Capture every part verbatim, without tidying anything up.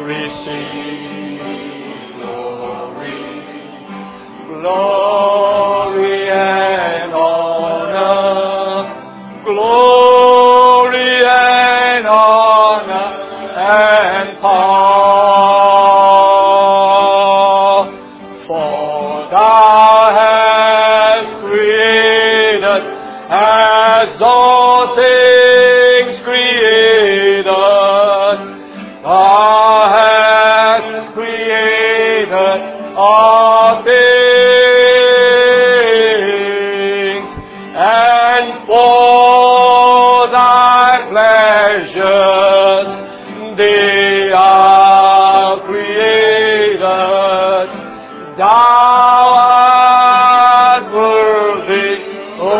receive glory, glory and honor, glory and honor and power. For thou hast created as all things created. Thou hast created all things, and for thy pleasures they are created. Thou art worthy, O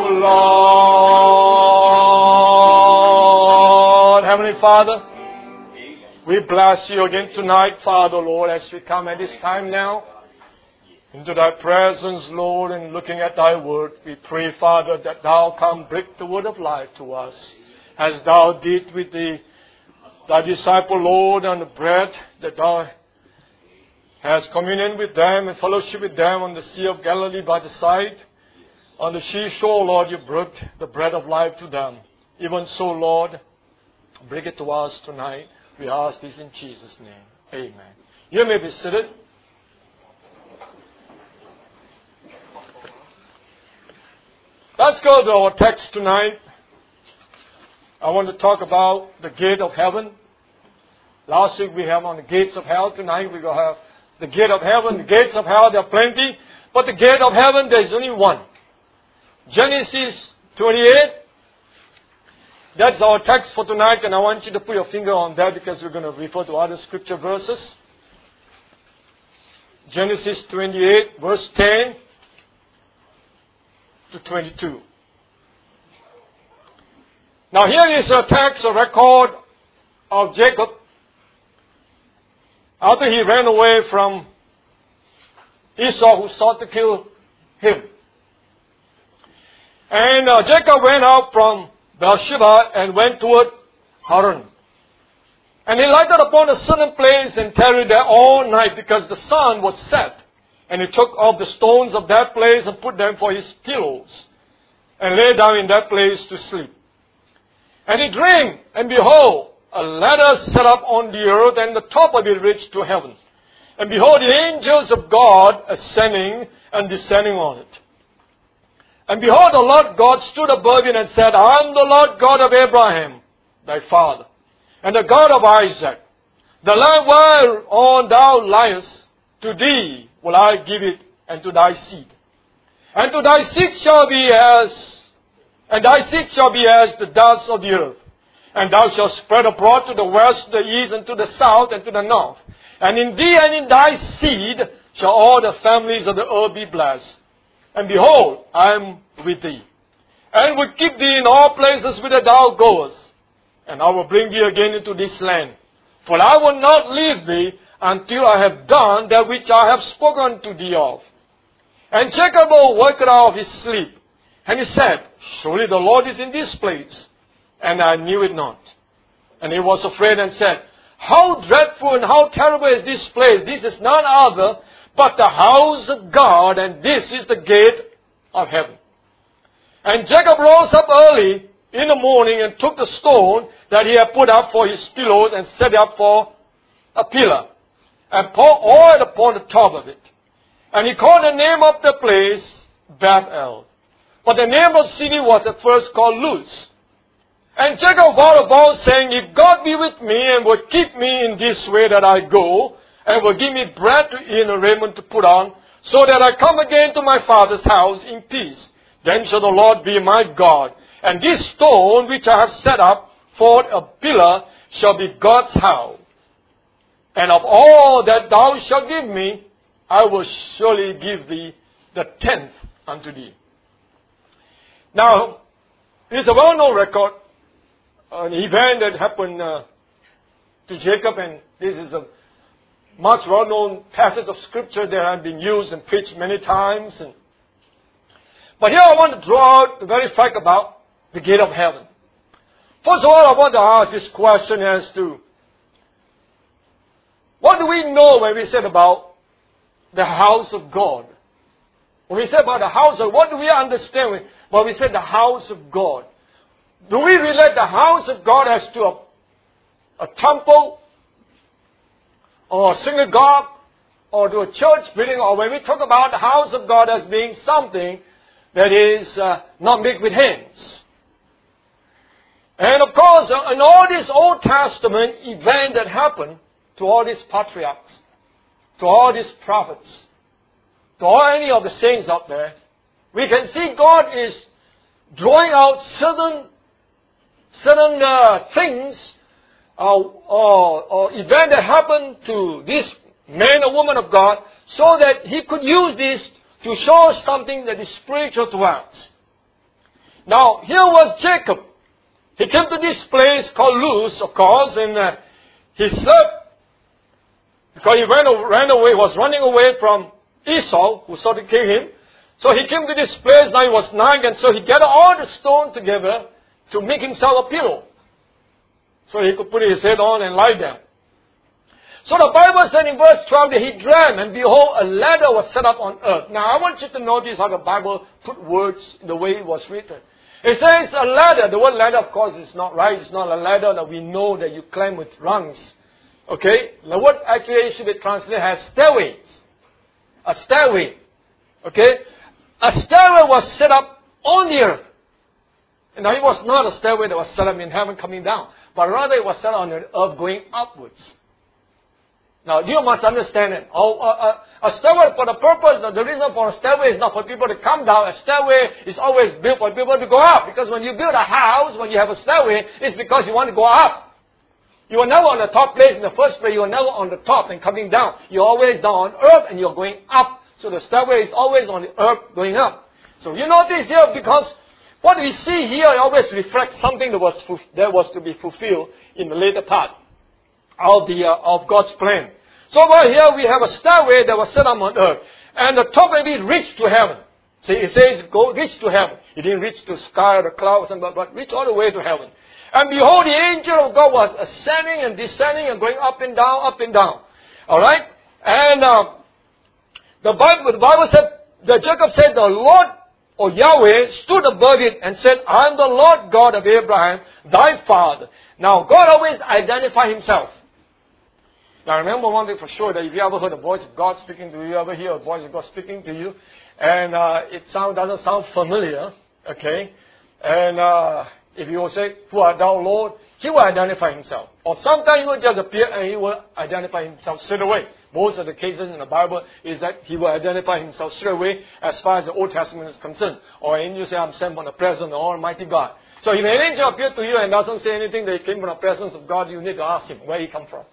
Lord. Heavenly Father, we bless you again tonight, Father, Lord, as we come at this time now into thy presence, Lord, and looking at thy word. We pray, Father, that thou come break the word of life to us, as thou did with the thy disciple, Lord, on the bread, that thou hast communion with them and fellowship with them on the Sea of Galilee by the side. On the seashore, Lord, you broke the bread of life to them. Even so, Lord, break it to us tonight. We ask this in Jesus' name. Amen. You may be seated. Let's go to our text tonight. I want to talk about the gate of heaven. Last week we have on the gates of hell. Tonight we will have the gate of heaven. The gates of hell, there are plenty. But the gate of heaven, there is only one. Genesis twenty-eight. That's our text for tonight, and I want you to put your finger on that because we're going to refer to other scripture verses. Genesis twenty-eight, verse ten to twenty-two. Now here is a text, a record of Jacob after he ran away from Esau, who sought to kill him. And uh, Jacob went out from Beersheba and went toward Haran. And he lighted upon a certain place and tarried there all night because the sun was set. And he took off the stones of that place and put them for his pillows and lay down in that place to sleep. And he dreamed, and behold, a ladder set up on the earth, and the top of it reached to heaven. And behold, the angels of God ascending and descending on it. And behold, the Lord God stood above it and said, I am the Lord God of Abraham, thy father, and the God of Isaac. The land whereon thou liest, to thee will I give it, and to thy seed. And to thy seed shall be as, and thy seed shall be as the dust of the earth. And thou shalt spread abroad to the west, to the east, and to the south, and to the north. And in thee and in thy seed shall all the families of the earth be blessed. And behold, I am with thee, and will keep thee in all places whither thou goest. And I will bring thee again into this land. For I will not leave thee until I have done that which I have spoken to thee of. And Jacob awoke out of his sleep, and he said, Surely the Lord is in this place, and I knew it not. And he was afraid and said, How dreadful and how terrible is this place! This is none other but the house of God, and this is the gate of heaven. And Jacob rose up early in the morning and took the stone that he had put up for his pillows and set it up for a pillar, and poured oil upon the top of it. And he called the name of the place Bethel. But the name of the city was at first called Luz. And Jacob vowed a vow, saying, If God be with me and will keep me in this way that I go, and will give me bread to eat and raiment to put on, so that I come again to my father's house in peace, then shall the Lord be my God. And this stone which I have set up for a pillar shall be God's house. And of all that thou shalt give me, I will surely give thee the tenth unto thee. Now, it is a well-known record, an event that happened uh, to Jacob, and this is a much well-known passage of Scripture that has been used and preached many times. And, but here I want to draw out the very fact about the gate of heaven. First of all, I want to ask this question as to we know when we said about the house of God? When we say about the house of, what do we understand when, when we say the house of God? Do we relate the house of God as to a, a temple or a synagogue or to a church building? Or when we talk about the house of God as being something that is uh, not made with hands? And of course, uh, in all this Old Testament event that happened to all these patriarchs, to all these prophets, to all any of the saints out there, we can see God is drawing out certain certain uh, things uh, or, or event that happened to this man or woman of God, so that He could use this to show something that is spiritual to us. Now, here was Jacob. He came to this place called Luz, of course, and uh, he slept because he ran, ran away, was running away from Esau, who sought to kill him. So he came to this place, now he was nine, and so he gathered all the stone together to make himself a pillow. So he could put his head on and lie down. So the Bible said in verse twelve that he dreamed, and behold, a ladder was set up on earth. Now I want you to notice how the Bible put words the way it was written. It says a ladder. The word ladder, of course, is not right. It's not a ladder that we know that you climb with rungs. Okay? The word actually should be translated as stairways. A stairway. Okay? A stairway was set up on the earth. And now it was not a stairway that was set up in heaven coming down, but rather it was set up on the earth going upwards. Now, you must understand it. Oh, uh, uh, a stairway, for the purpose, the reason for a stairway is not for people to come down. A stairway is always built for people to go up. Because when you build a house, when you have a stairway, it's because you want to go up. You are never on the top place in the first place. You are never on the top and coming down. You're always down on earth and you're going up. So the stairway is always on the earth going up. So you notice here, because what we see here always reflects something that was, that was to be fulfilled in the later part of, the, uh, of God's plan. So over here we have a stairway that was set up on earth. And the top of it reached to heaven. See, it says go reach to heaven. It didn't reach to the sky or the clouds, but, but reach all the way to heaven. And behold, the angel of God was ascending and descending and going up and down, up and down. Alright? And uh, the, Bible, the Bible said, that Jacob said, the Lord or Yahweh stood above it and said, I am the Lord God of Abraham, thy father. Now, God always identifies Himself. Now remember one thing for sure, that if you ever heard the voice of God speaking to you, you ever hear a voice of God speaking to you, and uh, it sound, doesn't sound familiar, okay, and uh, if you will say, who art thou, Lord, He will identify Himself. Or sometimes He will just appear and He will identify Himself straight away. Most of the cases in the Bible is that He will identify Himself straight away as far as the Old Testament is concerned. Or an angel say, I'm sent from the presence of the Almighty God. So if an angel appears to you and doesn't say anything that he came from the presence of God, you need to ask him where he come from.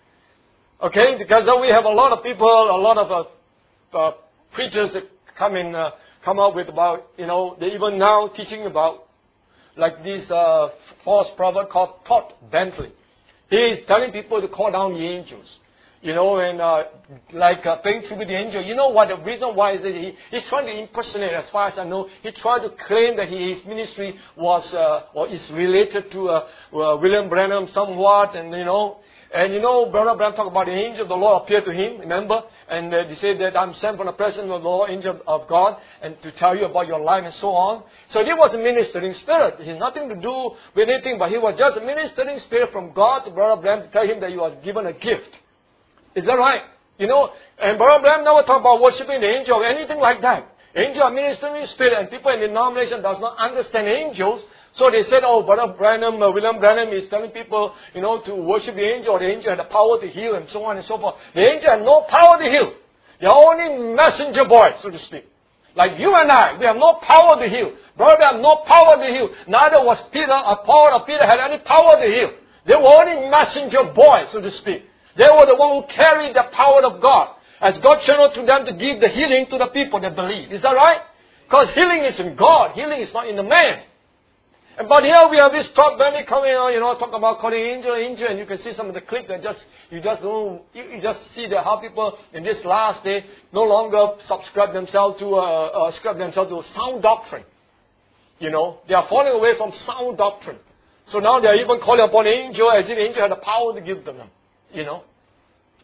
Okay, because then we have a lot of people, a lot of uh, uh, preachers that come in, uh, come up with about, you know, they even now teaching about, like this uh, false prophet called Todd Bentley. He is telling people to call down the angels, you know, and uh, like uh, paying tribute to the angel. You know what? The reason why is that he, he's trying to impersonate, as far as I know, he tried to claim that he, his ministry was uh, or is related to uh, uh, William Branham somewhat, and you know. And you know, Brother Branham talked about the angel of the Lord appeared to him, remember? And uh, they said that I'm sent from the presence of the Lord, angel of God, and to tell you about your life and so on. So he was a ministering spirit. He had nothing to do with anything, but he was just a ministering spirit from God to Brother Branham to tell him that he was given a gift. Is that right? You know, and Brother Branham never talked about worshiping the angel or anything like that. Angel are ministering spirit, and people in the denomination does not understand angels. So they said, oh, Brother Branham, uh, William Branham is telling people, you know, to worship the angel, or the angel had the power to heal, and so on and so forth. The angel had no power to heal. They're only messenger boys, so to speak. Like you and I, we have no power to heal. Brother, we have no power to heal. Neither was Peter, or Paul or Peter had any power to heal. They were only messenger boys, so to speak. They were the one who carried the power of God, as God channeled to them to give the healing to the people that believe. Is that right? Because healing is in God. Healing is not in the man. But here we have this Todd Bentley coming on, you know, talk about calling angel, angel, and you can see some of the clip that just, you just don't, you, you just see that how people in this last day no longer subscribe themselves to, uh, uh, subscribe themselves to sound doctrine. You know, they are falling away from sound doctrine. So now they are even calling upon angel as if the angel had the power to give them, you know.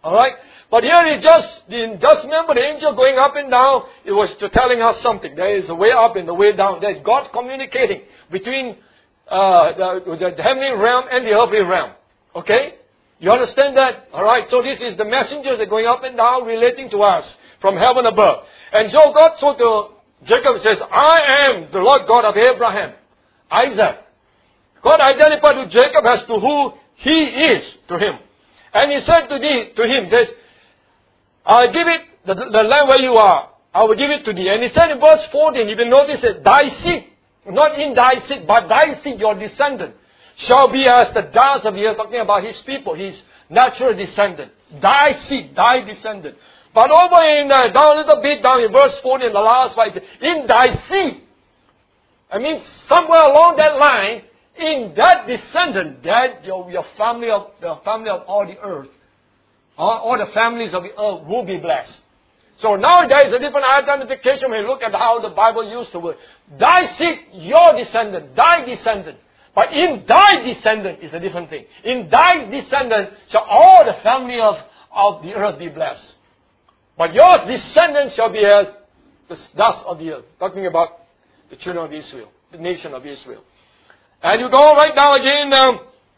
Alright? But here he just, just remember the angel going up and down, it was to telling us something. There is a way up and the way down. There is God communicating between uh, the, the heavenly realm and the earthly realm. Okay? You understand that? Alright, so this is the messengers that are going up and down relating to us from heaven above. And so God spoke to Jacob, says, I am the Lord God of Abraham, Isaac. God identified to Jacob as to who he is to him. And he said to, thee, to him, says, I'll give it, the, the land where you are, I will give it to thee. And he said in verse fourteen, you will notice it, thy seed, not in thy seed, but thy seed, your descendant, shall be as the dust of the earth, talking about his people, his natural descendant. Thy seed, thy descendant. But over in, uh, down a little bit, down in verse fourteen, the last part, in thy seed. I mean, somewhere along that line, in that descendant, that your, your family of, the family of all the earth, all, all the families of the earth will be blessed. So now there is a different identification when you look at how the Bible used the word. Thy seed, your descendant, thy descendant. But in thy descendant is a different thing. In thy descendant shall all the family of, of the earth be blessed. But your descendants shall be as the dust of the earth. Talking about the children of Israel, the nation of Israel. And you go right now again. Um,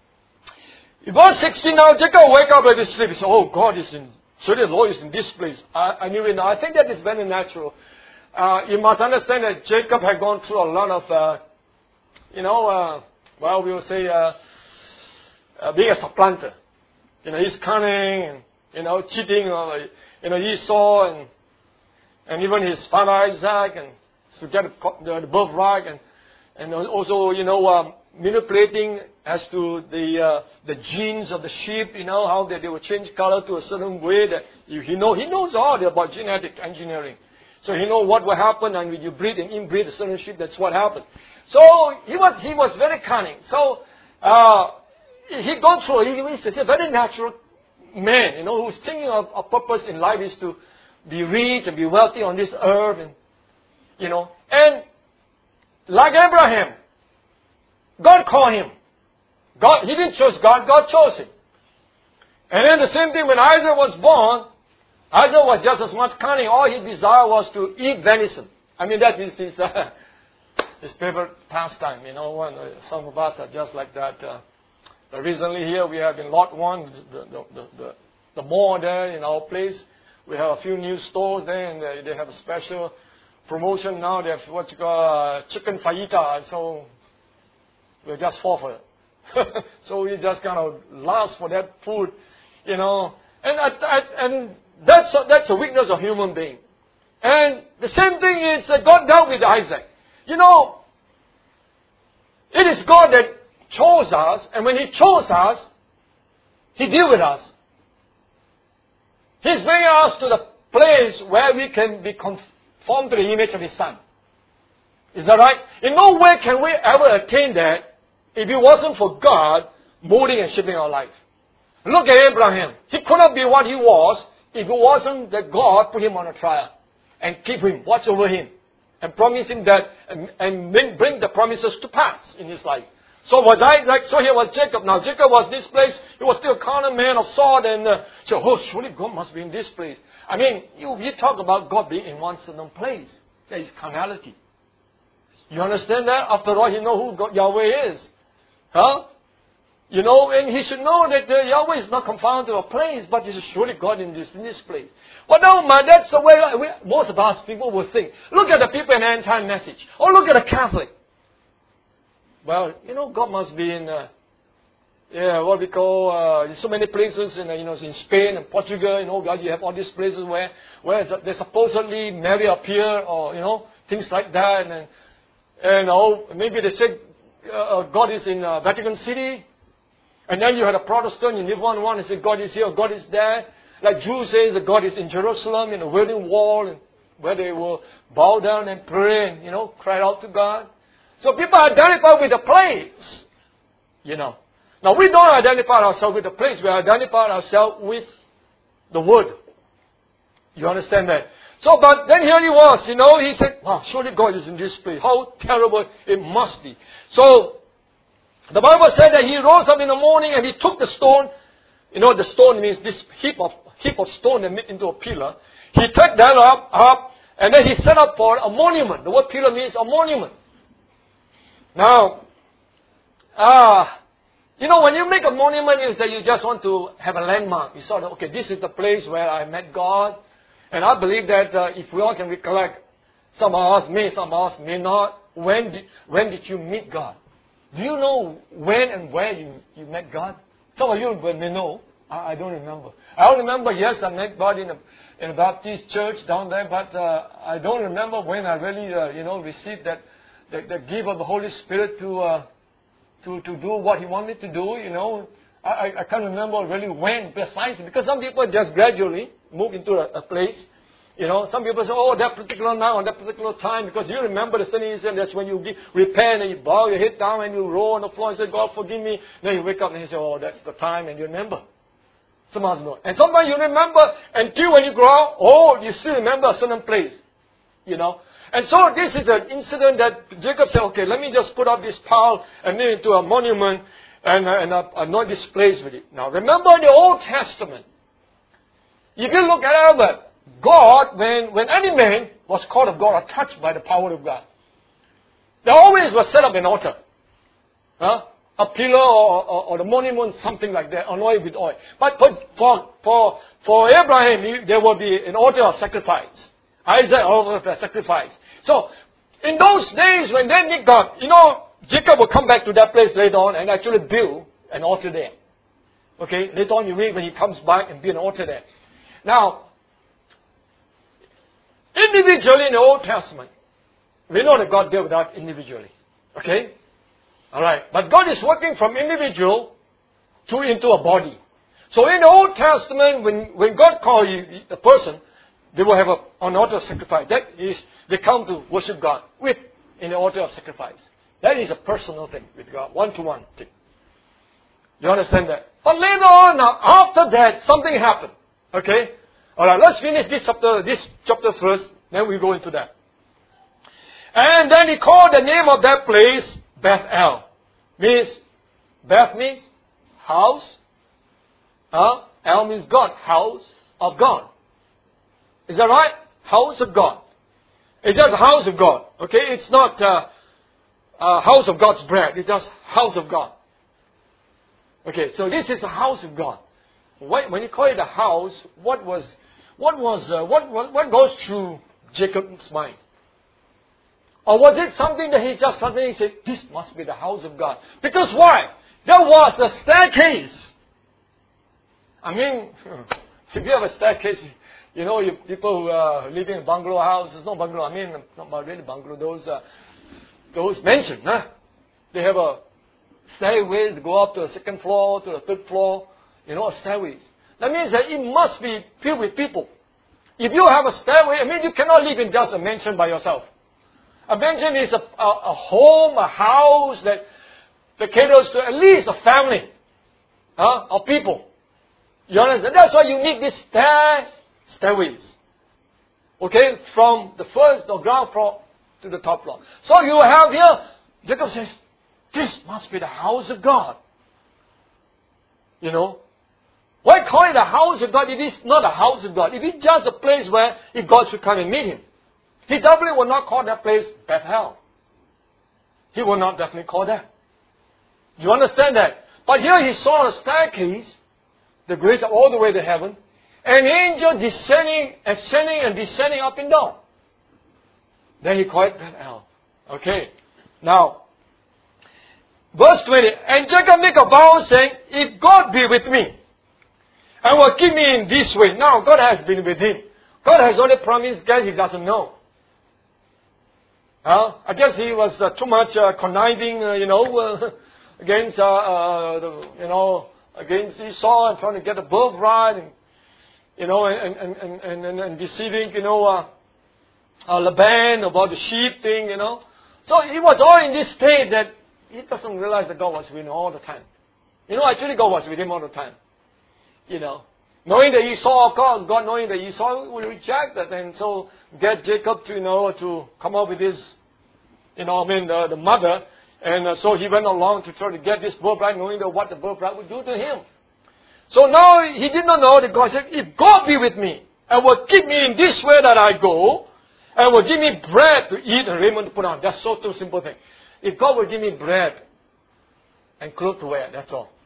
in verse sixteen now, Jacob wake up at his sleep. He said, oh, God is in, surely the Lord is in this place. I, I knew it now. I think that is very natural. Uh, you must understand that Jacob had gone through a lot of, uh, you know, uh, well, we will say, uh, uh, being a supplanter. You know, he's cunning and, you know, cheating on, you know, Esau and, and even his father Isaac and to get the, the birthright and, and also, you know, um, manipulating as to the, uh, the genes of the sheep, you know, how they, they will change color to a certain way that you, he know, he knows all about genetic engineering. So he knows what will happen and when you breed and inbreed a certain sheep, that's what happened. So he was, he was very cunning. So, uh, he gone through, he, he's a very natural man, you know, who's thinking of a purpose in life is to be rich and be wealthy on this earth and, you know, and like Abraham, God called him. God, he didn't choose God, God chose him. And then the same thing when Isaac was born, Isaac was just as much cunning. All his desire was to eat venison. I mean, that is his, uh, his favorite pastime, you know. One, uh, some of us are just like that. Uh, but recently here we have in Lot one, the, the, the, the, the mall there in our place. We have a few new stores there and they, they have a special promotion now. They have what you call uh, chicken fajita. So we just fall for it. So we just kind of lust for that food, you know. And I, I, and that's a, that's a weakness of human being. And the same thing is uh, God dealt with Isaac. You know, it is God that chose us, and when He chose us, He deal with us. He's bringing us to the place where we can be conformed to the image of His Son. Is that right? In no way can we ever attain that if it wasn't for God molding and shaping our life. Look at Abraham. He could not be what he was if it wasn't that God put him on a trial and keep him, watch over him, and promise him that, and, and bring, bring the promises to pass in his life. So was I like, so here was Jacob. Now Jacob was this place. He was still a carnal man of sword and uh, so, oh, surely God must be in this place. I mean, you, you talk about God being in one certain place. There is carnality. You understand that? After all, you know who God, Yahweh is. Huh? You know, and he should know that uh, Yahweh is not confined to a place, but He is surely God in this, in this place. But no, man, that's the way we, most of us people will think. Look at the people in the end time message. Or look at a Catholic. Well, you know, God must be in, uh, yeah, what we call, uh, so many places in, uh, you know, in Spain and Portugal, you know, God, you have all these places where, where they supposedly Mary appear or, you know, things like that. And, and oh, maybe they say uh, God is in uh, Vatican City. And then you had a Protestant, you live one one and say God is here, God is there. Like Jews say that God is in Jerusalem, in the Wailing Wall, and where they will bow down and pray and, you know, cry out to God. So people identify with the place, you know. Now we don't identify ourselves with the place, we identify ourselves with the Word. You understand that? So, but then here he was, you know, he said, wow, surely God is in this place. How terrible it must be. So, the Bible said that he rose up in the morning and he took the stone. You know, the stone means this heap of heap of stone that made into a pillar. He took that up, up, and then he set up for a monument. The word pillar means a monument. Now, uh, you know, when you make a monument, is that you just want to have a landmark. You sort of, okay, this is the place where I met God. And I believe that uh, if we all can recollect, some of us may, some of us may not. When did, when did you meet God? Do you know when and where you, you met God? Some of you may know. I, I don't remember. I don't remember, yes, I met God in a, in a Baptist church down there, but uh, I don't remember when I really, uh, you know, received that, that, that gift of the Holy Spirit to, uh, to, to do what He wanted to do, you know. I, I can't remember really when precisely, because some people just gradually move into a, a place. You know, some people say, oh, that particular now, that particular time, because you remember the Sunday and that's when you give, repent and you bow your head down and you roll on the floor and say, God, forgive me. Then you wake up and you say, oh, that's the time, and you remember. Some of us know. And sometimes you remember until when you grow up, oh, you still remember a certain place. You know. And so this is an incident that Jacob said, okay, let me just put up this pile and make it into a monument and, uh, and uh, anoint this place with it. Now, remember the Old Testament. If you look at it, God, when, when any man was called of God or touched by the power of God, there always was set up an altar. Huh? A pillar or, or, or the monument, something like that, anointed with oil. But for, for, for, for Abraham, there will be an altar of sacrifice. Isaac, altar of sacrifice. So, in those days when they meet God, you know, Jacob will come back to that place later on and actually build an altar there. Okay, later on you read when he comes back and build an altar there. Now, individually in the Old Testament, we know that God dealt with us individually. Okay? Alright. But God is working from individual to into a body. So in the Old Testament, when, when God called you, the person, they will have a, an altar of sacrifice. That is, they come to worship God with in the altar of sacrifice. That is a personal thing with God, one-to-one thing. You understand that? But later on, now, after that, something happened. Okay? Alright, let's finish this chapter, this chapter first, then we go into that. And then he called the name of that place Bethel. Means, Beth means house. Uh, El means God, house of God. Is that right? House of God. It's just house of God. Okay, it's not uh, uh, house of God's bread. It's just house of God. Okay, so this is the house of God. When you call it a house, what was, what was, uh, what, what, what goes through Jacob's mind? Or was it something that he just suddenly said, this must be the house of God? Because why? There was a staircase. I mean, if you have a staircase, you know, you, people who are living in bungalow houses, not bungalow, I mean, not really bungalow, those, uh, those mansions, huh? They have a stairway to go up to the second floor, to the third floor. You know, stairways. That means that it must be filled with people. If you have a stairway, I mean, you cannot live in just a mansion by yourself. A mansion is a, a, a home, a house that, that caters to at least a family huh, of people. You understand? That's why you need these stair, stairways. Okay? From the first, the ground floor to the top floor. So you have here, Jacob says, this must be the house of God. You know? Why call it a house of God if it's not a house of God? If it's just a place where if God should come and meet him. He definitely will not call that place Bethel. He will not definitely call that. Do you understand that? But here he saw a staircase, the grace of all the way to heaven, an angel descending, ascending and descending up and down. Then he called it Bethel. Okay. Now, verse twenty. And Jacob made a vow saying, if God be with me, and will keep me in this way. Now, God has been with him. God has only promised, guys, he doesn't know. Uh, I guess he was uh, too much uh, conniving, uh, you know, uh, against, uh, uh, the, you know, against Esau and trying to get the birthright, and you know, and and and and, and deceiving, you know, uh, uh, Laban about the sheep thing, you know. So he was all in this state that he doesn't realize that God was with him all the time. You know, actually, God was with him all the time. You know, knowing that Esau, of course, God knowing that Esau will reject that, and so get Jacob to, you know, to come up with his, you know, I mean, the, the mother, and uh, so he went along to try to get this birthright, knowing that what the birthright would do to him. So now he did not know that God said, if God be with me and will keep me in this way that I go, and will give me bread to eat and raiment to put on. That's so two simple thing. If God will give me bread and clothes to wear, that's all.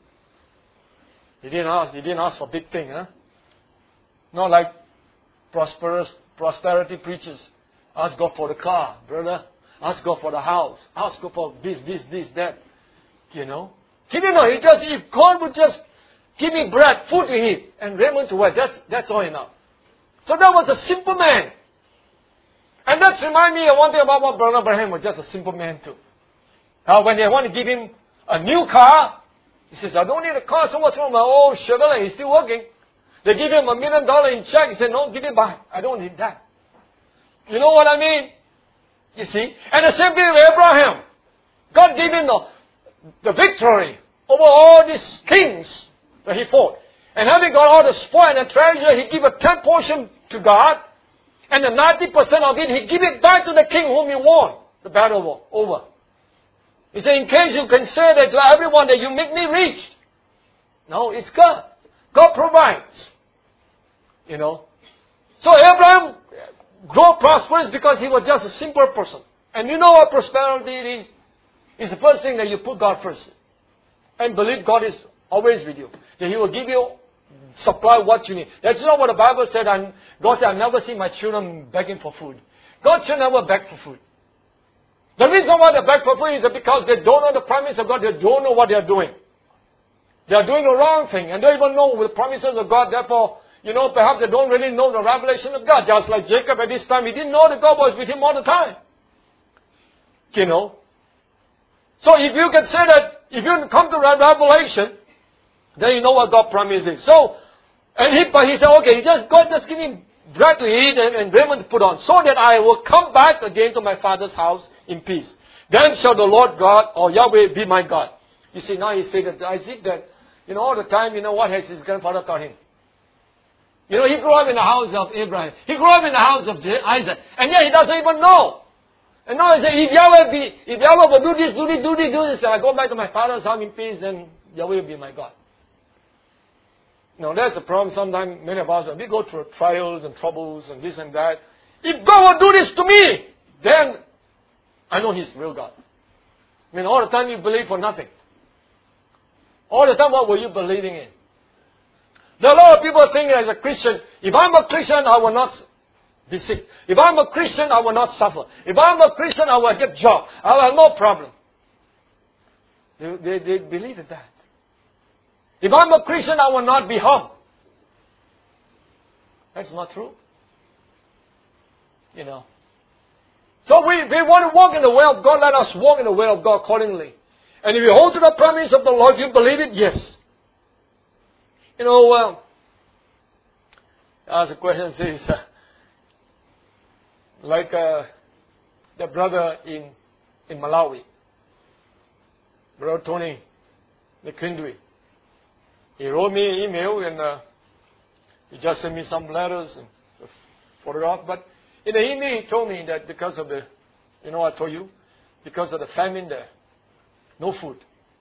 He didn't ask, he didn't ask for big thing, huh? Not like prosperous prosperity preachers. Ask God for the car, brother. Ask God for the house. Ask God for this, this, this, that. You know? He didn't know. He just, if God would just give me bread, food to eat, and raiment to wear, that's, that's all enough. So that was a simple man. And that reminds me of one thing about what Brother Abraham was, just a simple man too. Uh, when they want to give him a new car, he says, I don't need a car, so what's wrong with my old Chevrolet? He's still working. They give him a million dollars in check. He said, no, give it back. I don't need that. You know what I mean? You see? And the same thing with Abraham. God gave him the, the victory over all these kings that he fought. And having got all the spoil and the treasure, he gave a tenth portion to God. And the ninety percent of it, he give it back to the king whom he won the battle over. He said, in case you can say that to everyone that you make me rich. No, it's God. God provides. You know. So Abraham grew prosperous because he was just a simple person. And you know what prosperity is? It's the first thing that you put God first. And believe God is always with you. That He will give you, supply what you need. That's not what the Bible said. And God said, I've never seen my children begging for food. God should never beg for food. The reason why they beg for food is that because they don't know the promise of God. They don't know what they are doing. They are doing the wrong thing. And they don't even know the promises of God. Therefore, you know, perhaps they don't really know the revelation of God. Just like Jacob at this time, he didn't know that God was with him all the time. You know. So if you can say that, if you come to revelation, then you know what God promises. So, and he, but he said, okay, just God just give me bread to eat and, and raiment to put on, so that I will come back again to my father's house in peace. Then shall the Lord God, or Yahweh, be my God. You see, now he said that, I see that, you know, all the time, you know, what has his grandfather taught him? You know, he grew up in the house of Abraham. He grew up in the house of Isaac. And yet he doesn't even know. And now he said, if Yahweh be, if Yahweh will do this, do this, do this, do this, and I go back to my father's house in peace, then Yahweh will be my God. Now that's the problem sometimes many of us, when we go through trials and troubles and this and that. If God will do this to me, then I know He's real God. I mean, all the time you believe for nothing. All the time, what were you believing in? There are a lot of people think as a Christian, if I'm a Christian, I will not be sick. If I'm a Christian, I will not suffer. If I'm a Christian, I will get a job. I will have no problem. They, they, they believe in that. If I'm a Christian, I will not be harmed. That's not true. You know. So we, we want to walk in the way of God. Let us walk in the way of God accordingly. And if you hold to the promise of the Lord, you believe it? Yes. You know, uh, ask a question, says, uh, like uh, the brother in in Malawi, Brother Tony McKindry. He wrote me an email and uh, he just sent me some letters and photograph. But in the email, he told me that because of the, you know, I told you, because of the famine there, no food.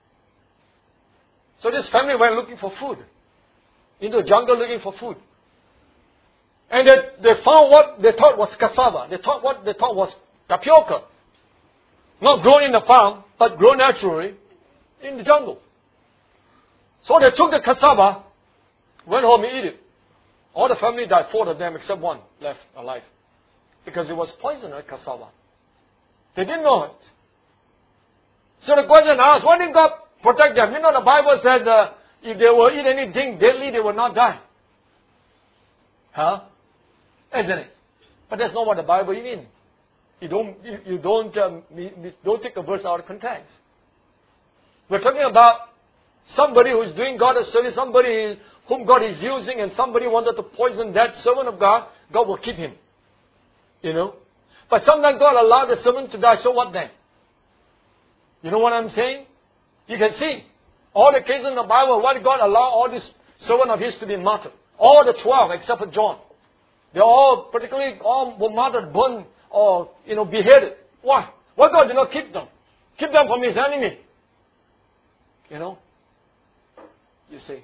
So this family went looking for food, into the jungle looking for food. And they, they found what they thought was cassava. They thought what they thought was tapioca. Not grown in the farm, but grown naturally in the jungle. So they took the cassava, went home and ate it. All the family died, four of them except one left alive. Because it was poisonous cassava. They didn't know it. So the question asked, why didn't God protect them? You know, the Bible said uh, if they will eat anything deadly, they will not die. Huh? Isn't it? But that's not what the Bible means. You don't, you, you don't, um, you, you don't take a verse out of context. We're talking about somebody who's doing God a service, somebody whom God is using, and somebody wanted to poison that servant of God. God will keep him. You know? But sometimes God allowed the servant to die, so what then? You know what I'm saying? You can see all the cases in the Bible, why did God allow all these servants of His to be martyred? All the twelve except for John. They all, particularly, all were martyred, burned, or, you know, beheaded. Why? Why God did not keep them? Keep them from His enemy. You know? You see.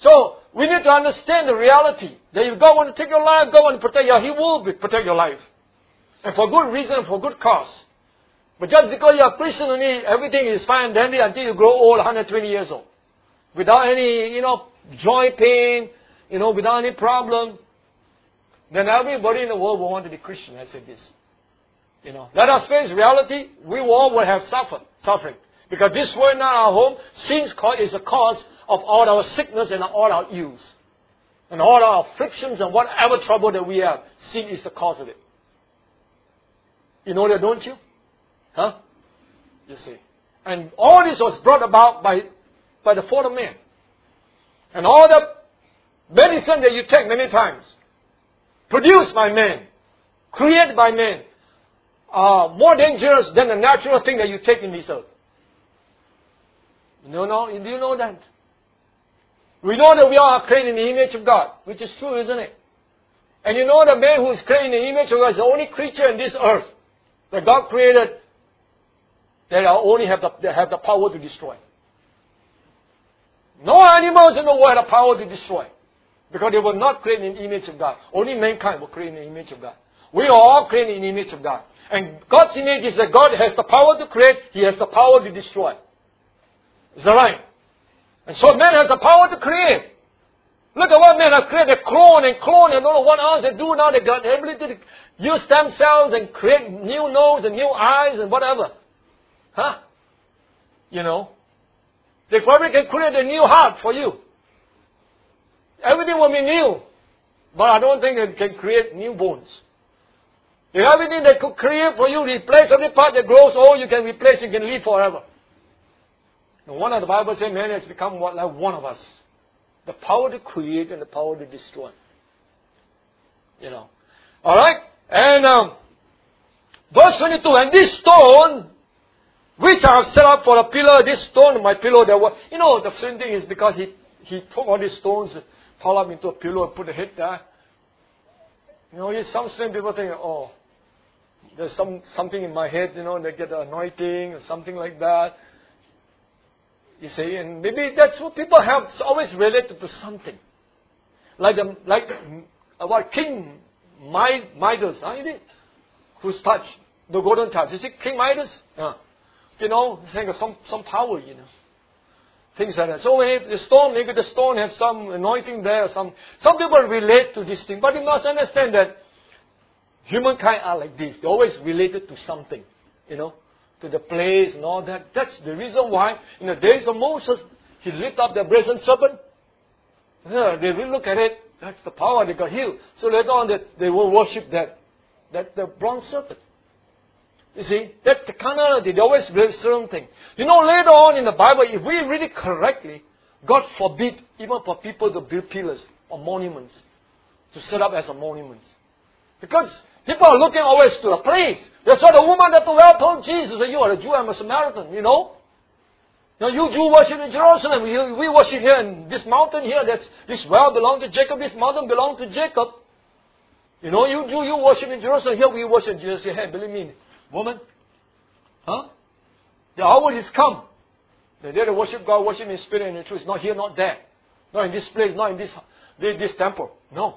So, we need to understand the reality that if God wants to take your life, God wants to protect you, He will protect your life. And for good reason, for good cause. But just because you are Christian only, everything is fine and dandy until you grow old, one hundred twenty years old. Without any, you know, joint pain, you know, without any problem. Then everybody in the world will want to be Christian. I said this. You know, let us face reality. We all will have suffered, suffering. Because this world, not our home, sin is the cause of all our sickness and all our ills. And all our afflictions and whatever trouble that we have. Sin is the cause of it. You know that, don't you? Huh? You see. And all this was brought about by, by the fall of man. And all the medicine that you take many times, produced by man, created by man, are more dangerous than the natural thing that you take in this earth. You know, do you know that? We know that we are created in the image of God, which is true, isn't it? And you know the man who is created in the image of God is the only creature in this earth that God created that only have the, that have the power to destroy. No animals in the world have the power to destroy. Because they were not created in the image of God. Only mankind were created in the image of God. We are all created in the image of God. And God's image is that God has the power to create, He has the power to destroy. Is that right? And so man has the power to create. Look at what men have created. They clone and clone and don't know what else they do now. They got the ability to use stem cells and create new nose and new eyes and whatever. Huh? You know. They probably can create a new heart for you. Everything will be new. But I don't think they can create new bones. If everything they could create for you, replace every part that grows old, you can replace, you can live forever. And one of the Bible says man has become what, like one of us. The power to create and the power to destroy. You know. Alright? And um, verse twenty-two, and this stone, which I have set up for a pillar, this stone, my pillow, that was, you know, the same thing is because he, he took all these stones, piled up into a pillow and put the head there. You know, some strange people think, oh, there's some something in my head, you know, and they get the anointing or something like that. You see, and maybe that's what people have always related to something. Like the, like about King Midas, huh, you who's touched the golden touch. You see King Midas? Uh, you know, saying of some, some power, you know. Things like that. So maybe the stone, maybe the stone has some anointing there. Some, some people relate to this thing. But you must understand that humankind are like this. They're always related to something, you know. To the place and all that. That's the reason why in the days of Moses, he lifted up the brazen serpent. Yeah, they will look at it. That's the power. They got healed. So later on, they, they will worship that, that the bronze serpent. You see, that's the carnality. They always believe certain things. You know, later on in the Bible, if we read it correctly, God forbid even for people to build pillars or monuments to set up as a monuments. Because people are looking always to the place. That's why the woman at the well told Jesus, you are a Jew, I'm a Samaritan, you know. Now you Jew worship in Jerusalem. We, we worship here in this mountain here. That's, this well belongs to Jacob. This mountain belongs to Jacob. You know, you Jew, you worship in Jerusalem. Here we worship in Jesus. Hey, believe me, woman. Huh? The hour is come. They're there to worship God, worship in spirit and in truth. Not here, not there. Not in this place, not in this, this, this temple. No.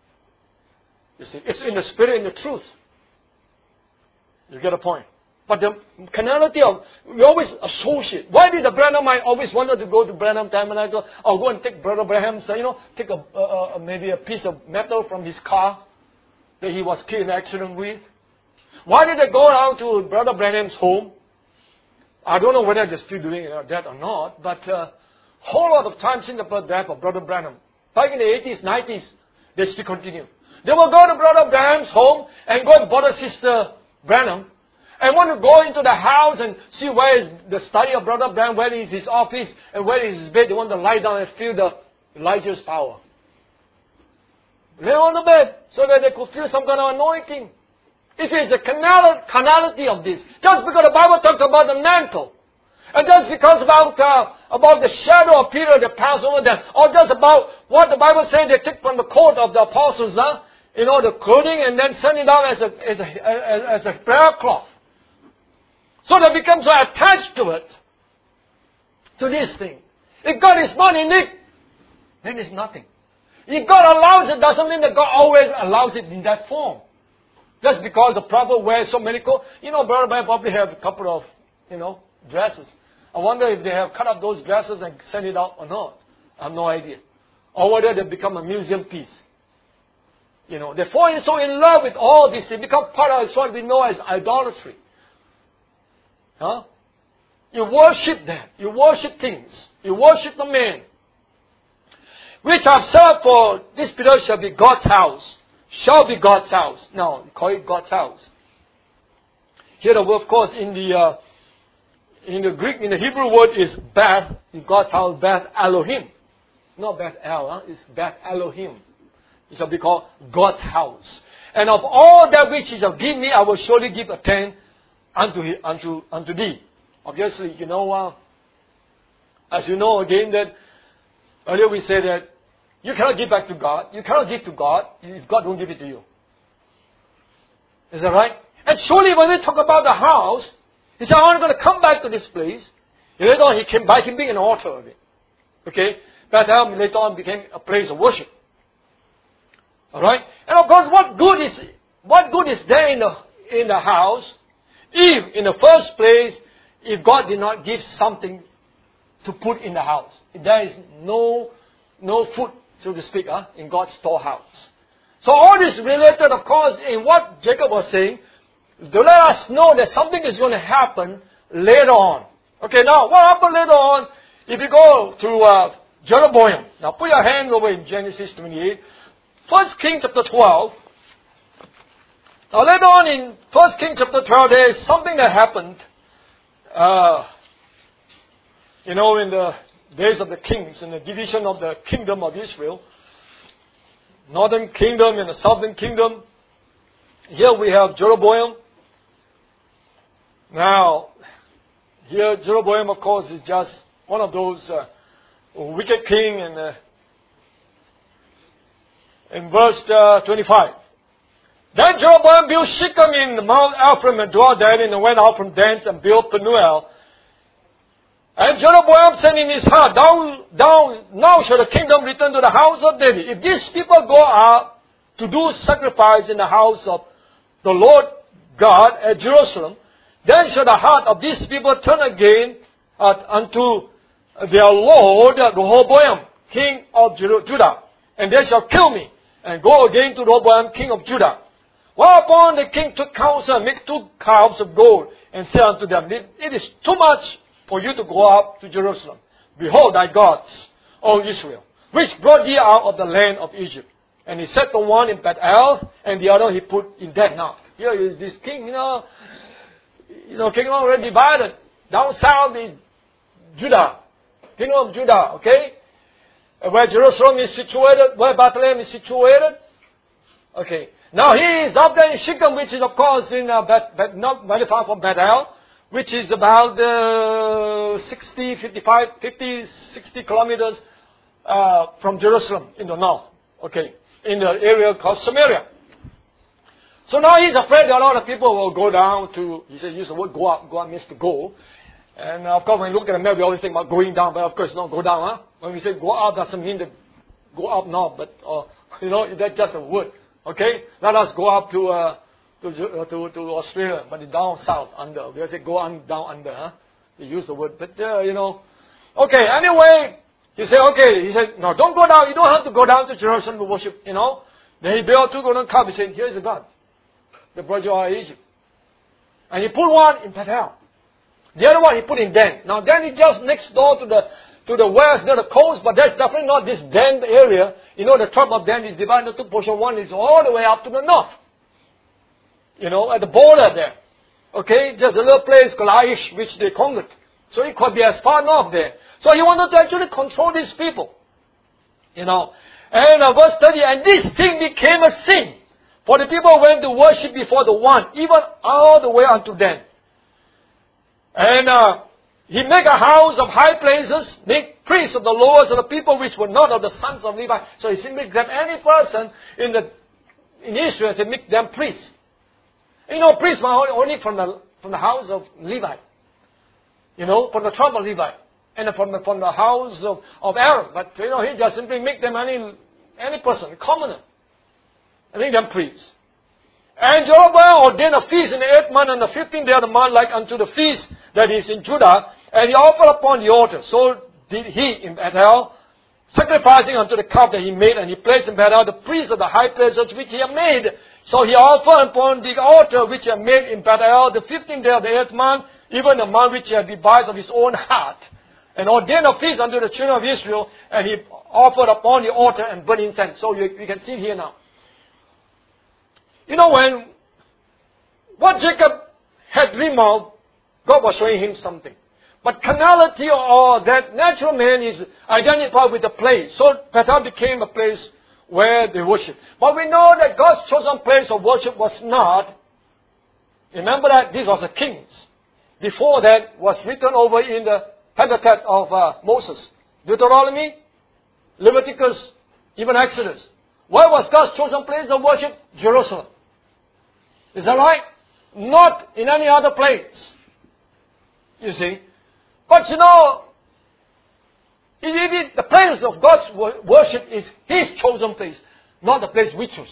You see, it's in the spirit and the truth. You get a point. But the carnality of, we always associate. Why did the Branhamite always wanted to go to Branham Tabernacle or go and take Brother Branham's, you know, take a, a, a maybe a piece of metal from his car that he was killed in an accident with? Why did they go out to Brother Branham's home? I don't know whether they're still doing that or not, but a uh, whole lot of time since the death of Brother Branham, back in the eighties, nineties, they still continue. They will go to Brother Branham's home and go to Brother Sister Branham and want to go into the house and see where is the study of Brother Branham, where is his office, and where is his bed. They want to lie down and feel the Elijah's power. Lay on the bed so that they could feel some kind of anointing. It is the carnality of this. Just because the Bible talks about the mantle, and just because about uh, about the shadow of Peter that passed over them, or just about what the Bible says they took from the coat of the apostles, huh? You know, the clothing, and then send it down as a as a as, as a prayer cloth. So they become so attached to it, to this thing. If God is not in it, then it's nothing. If God allows it, doesn't mean that God always allows it in that form. Just because the prophet wears so many clothes. You know, Brother Brian probably have a couple of, you know, dresses. I wonder if they have cut up those dresses and sent it out or not. I have no idea. Or whether they become a museum piece. You know, they fall so in love with all this. They become part of what we know as idolatry. Huh? You worship that. You worship things. You worship the man. Which I've served for this period shall be God's house. Shall be God's house. No, you call it God's house. Here the word, of course, in the uh, in the Greek, in the Hebrew word is Beth. In God's house, Beth Elohim. Not Beth El, huh? It's Beth Elohim. It shall be called God's house. And of all that which He shall give me, I will surely give a tenth unto he, unto unto thee. Obviously, you know, uh, as you know again that earlier we said that you cannot give back to God. You cannot give to God if God won't give it to you. Is that right? And surely when we talk about the house, He said, I'm going to come back to this place. And later on, He came by Him being an altar of it. Okay? But um, later on became a place of worship. Alright? And of course, what good is what good is there in the in the house if in the first place, if God did not give something to put in the house? If there is no no food, so to speak, uh, in God's storehouse. So all this related, of course, in what Jacob was saying, to let us know that something is going to happen later on. Okay, now, what happened later on, if you go to uh, Jeroboam. Now, put your hand over in Genesis twenty-eight. First Kings chapter twelve. Now, later on in First Kings chapter twelve, there is something that happened, uh, you know, in the days of the kings, in the division of the kingdom of Israel. Northern kingdom and the southern kingdom. Here we have Jeroboam. Now, here Jeroboam, of course, is just one of those uh, wicked king. And uh, in verse uh, twenty-five, then Jeroboam built Shechem in Mount Ephraim and dwelt therein, and went out from thence and built Penuel. And Jeroboam said in his heart, Down, down, now shall the kingdom return to the house of David. If these people go out to do sacrifice in the house of the Lord God at Jerusalem, then shall the heart of these people turn again uh, unto their Lord Rehoboam, king of Judah. And they shall kill me, and go again to Rehoboam, king of Judah. Whereupon the king took counsel and made two calves of gold, and said unto them, It, it is too much for you to go up to Jerusalem. Behold thy gods, O Israel, which brought thee out of the land of Egypt. And he set the one in Bethel, and the other he put in Dan. Now, here is this king, you know, you know, kingdom already divided. Down south is Judah, kingdom of Judah, okay? And where Jerusalem is situated, where Bethlehem is situated. Okay. Now he is up there in Shechem, which is of course in uh, Beth, Beth, not very far from Bethel, which is about uh, sixty, fifty-five, fifty, sixty kilometers uh, from Jerusalem in the north. Okay, in the area called Samaria. So now he's afraid that a lot of people will go down to, he said, use the word go up, go up means to go. And uh, of course when we look at the map, we always think about going down, but of course not go down. Huh? When we say go up, doesn't mean that go up north, but, uh, you know, that's just a word. Okay, let us go up to, uh, to, uh, to, to Australia, but down south, under. We say go on, down under, huh? They use the word, but, uh, you know. Okay, anyway, he said, okay, he said, no, don't go down, you don't have to go down to Jerusalem to worship, you know. Then he built two golden calves, he said, here's the God that brought you out of Egypt. And he put one in Bethel. The other one he put in Dan. Now Dan is just next door to the to the west, near the coast, but that's definitely not this Dan area. You know, the tribe of Dan is divided into two portions. One is all the way up to the north. You know, at the border there. Okay, just a little place called Aish, which they conquered. So it could be as far north there. So he wanted to actually control these people. You know. And uh, verse thirty, and this thing became a sin. For the people went to worship before the one, even all the way unto Dan. And uh, he made a house of high places, make priests of the lowest of the people which were not of the sons of Levi. So he said, make them any person in the in Israel, said, make them priests. And you know, priests were only from the from the house of Levi. You know, from the tribe of Levi. and from the, from the house of, of Aaron. But, you know, he just simply make them any, any person, commoner. I think them priests. And Jeroboam ordained a feast in the eighth month and the fifteenth day of the month, like unto the feast that is in Judah, and he offered upon the altar. So did he in Bethel, sacrificing unto the calf that he made, and he placed in Bethel the priest of the high places which he had made. So he offered upon the altar which he had made in Bethel the fifteenth day of the eighth month, even the month which he had devised of his own heart, and ordained a feast unto the children of Israel, and he offered upon the altar and burnt incense. So you, you can see here now. You know, when what Jacob had dreamed of, God was showing him something. But carnality or that natural man is identified with the place. So Bethel became a place where they worship. But we know that God's chosen place of worship was not. Remember that this was a king's. Before that was written over in the Pentateuch of uh, Moses. Deuteronomy, Leviticus, even Exodus. Where was God's chosen place of worship? Jerusalem. Is that right? Not in any other place. You see. But you know, it, it, it, the place of God's worship is His chosen place, not the place we choose.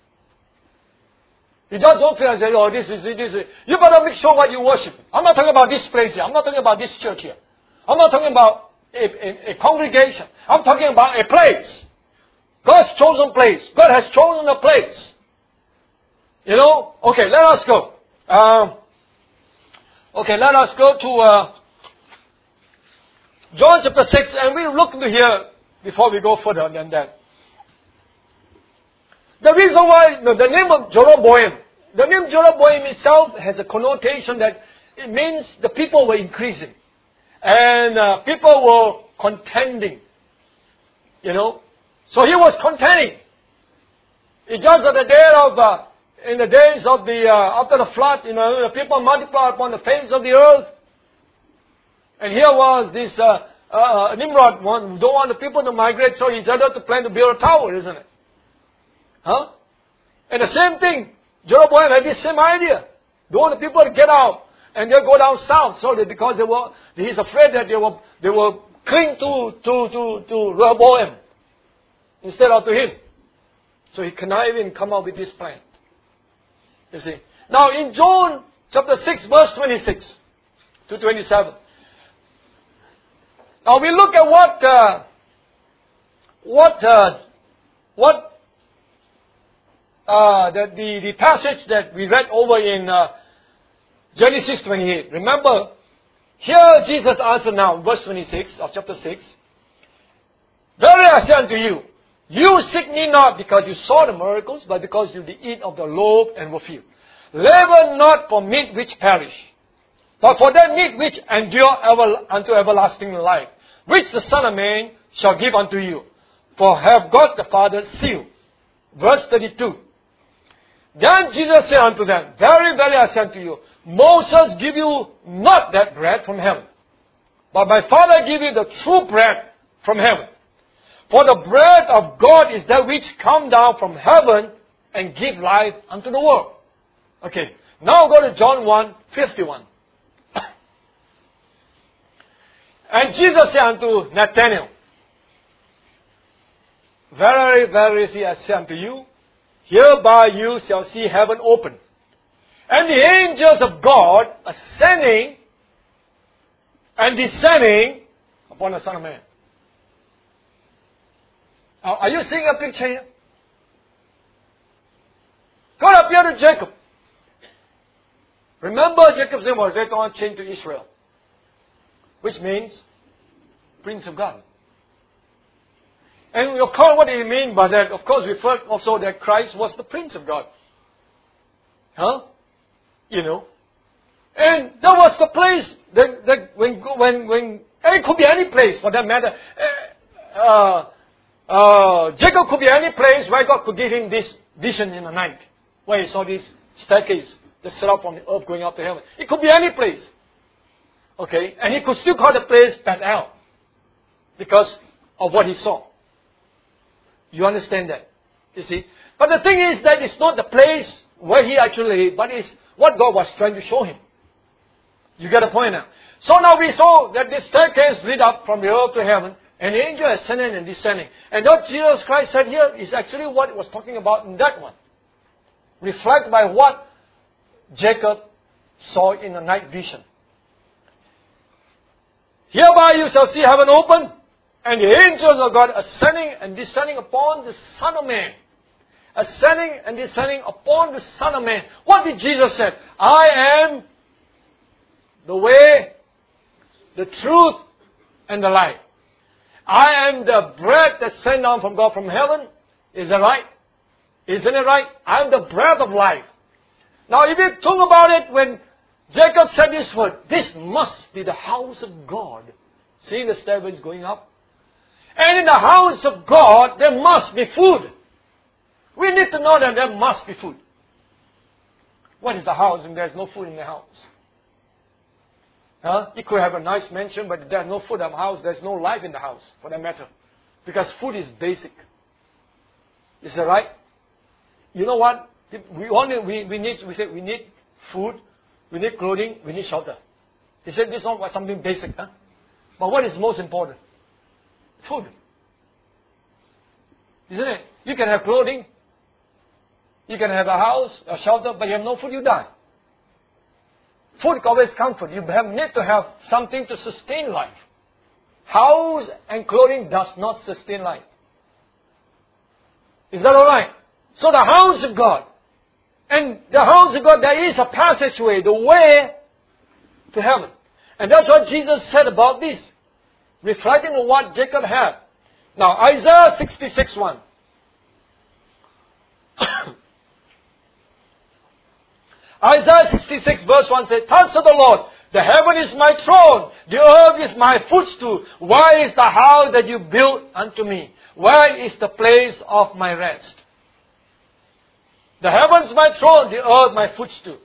You just don't feel and say, oh, this is it, this is it. You better make sure what you worship. I'm not talking about this place here. I'm not talking about this church here. I'm not talking about a, a, a congregation. I'm talking about a place. God's chosen place. God has chosen a place. You know? Okay, let us go. Um, okay, let us go to uh, John chapter six, and we'll look into here before we go further than that. The reason why the, the name of Jeroboam, the name Jeroboam itself has a connotation that it means the people were increasing. And uh, people were contending. You know? So he was contending. It just at the day of, uh, in the days of the, uh, after the flood, you know, the people multiplied upon the face of the earth. And here was this, uh, uh, Nimrod one who don't want the people to migrate, so he decided to plan to build a tower, isn't it? Huh? And the same thing, Jeroboam had this same idea. Don't want the people to get out. And they'll go down south, so that because they were, he's afraid that they will, they will cling to, to, to, to Rehoboam instead of to him. So he connived and come up with this plan. You see. Now in John chapter six, verse twenty-six to twenty-seven. Now we look at what, uh, what, uh, what, uh, the, the, the passage that we read over in, uh, Genesis twenty-eight. Remember, here Jesus answered now, verse twenty-six of chapter six. Verily I say unto you, you seek me not because you saw the miracles, but because you did eat of the loaf and were filled. Labor not for meat which perish, but for that meat which endure ever, unto everlasting life, which the Son of Man shall give unto you. For have God the Father sealed. Verse thirty-two. Then Jesus said unto them, Verily, verily I say unto you, Moses give you not that bread from heaven, but my Father give you the true bread from heaven. For the bread of God is that which come down from heaven and give life unto the world. Okay, now go to John one, fifty-one. And Jesus said unto Nathanael, Verily, verily I say unto you, hereby you shall see heaven open, and the angels of God ascending and descending upon the Son of Man. Now, are you seeing a picture here? God appeared to Jacob. Remember, Jacob's name was later on changed to Israel, which means Prince of God. And of course, what do you mean by that? Of course, we referred also that Christ was the Prince of God. Huh? You know. And that was the place that, that when, when, when, and it could be any place for that matter. Uh, uh, Jacob could be any place where God could give him this vision in the night, where he saw this staircase that set up from the earth going up to heaven. It could be any place. Okay? And he could still call the place Bethel because of what he saw. You understand that? You see? But the thing is that it's not the place where he actually lived, but it's what God was trying to show him. You get the point now? So now we saw that this staircase lead up from the earth to heaven, and the angel ascending and descending. And what Jesus Christ said here is actually what it was talking about in that one. Reflect by what Jacob saw in the night vision. Hereby you shall see heaven open, and the angels of God ascending and descending upon the Son of Man. Ascending and descending upon the Son of Man. What did Jesus say? I am the way, the truth, and the life. I am the bread that sent down from God from heaven. Is that right? Isn't it right? I am the bread of life. Now if you talk about it, when Jacob said this word, this must be the house of God. See the stairways going up? And in the house of God, there must be food. We need to know that there must be food. What is a house if there's no food in the house? Huh? You could have a nice mansion, but if there's no food in the house, there's no life in the house, for that matter. Because food is basic. Is that right? You know what? We only we, we need we say we need food, we need clothing, we need shelter. He said this is not something basic, huh? But what is most important? Food. Isn't it? You can have clothing, you can have a house, a shelter, but you have no food, you die. Food always comfort. You have need to have something to sustain life. House and clothing does not sustain life. Is that alright? So the house of God. And the house of God, there is a passageway, the way to heaven. And that's what Jesus said about this. Reflecting on what Jacob had. Now, Isaiah sixty-six one. Isaiah sixty-six verse one says, Thus saith the Lord, the heaven is my throne, the earth is my footstool. Where is the house that you built unto me? Where is the place of my rest? The heavens my throne, the earth my footstool.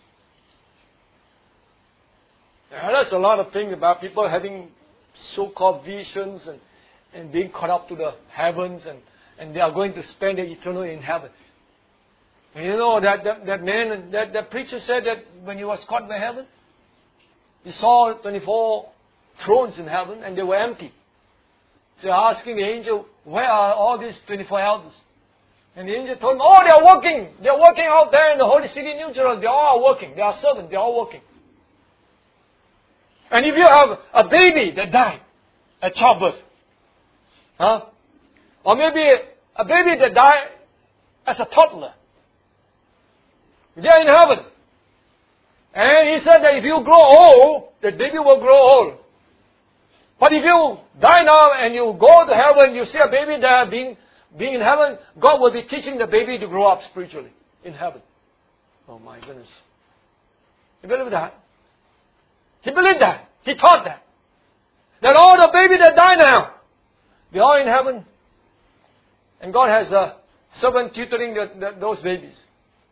Now, there's a lot of things about people having so-called visions and, and being caught up to the heavens, and, and they are going to spend their eternity in heaven. And you know that, that, that man, that, that preacher said that when he was caught by heaven, he saw twenty-four thrones in heaven and they were empty. So asking the angel, where are all these twenty-four elders? And the angel told him, oh, they are working. They are working out there in the holy city, New Jerusalem. They all are working. They are servants. They are all working. And if you have a baby that died at childbirth, huh? Or maybe a baby that died as a toddler, they are in heaven. And he said that if you grow old, the baby will grow old. But if you die now and you go to heaven, you see a baby there being, being in heaven, God will be teaching the baby to grow up spiritually in heaven. Oh my goodness. You believe that? He believed that. He taught that. That all the baby that die now, they are in heaven. And God has a servant tutoring the, the, those babies.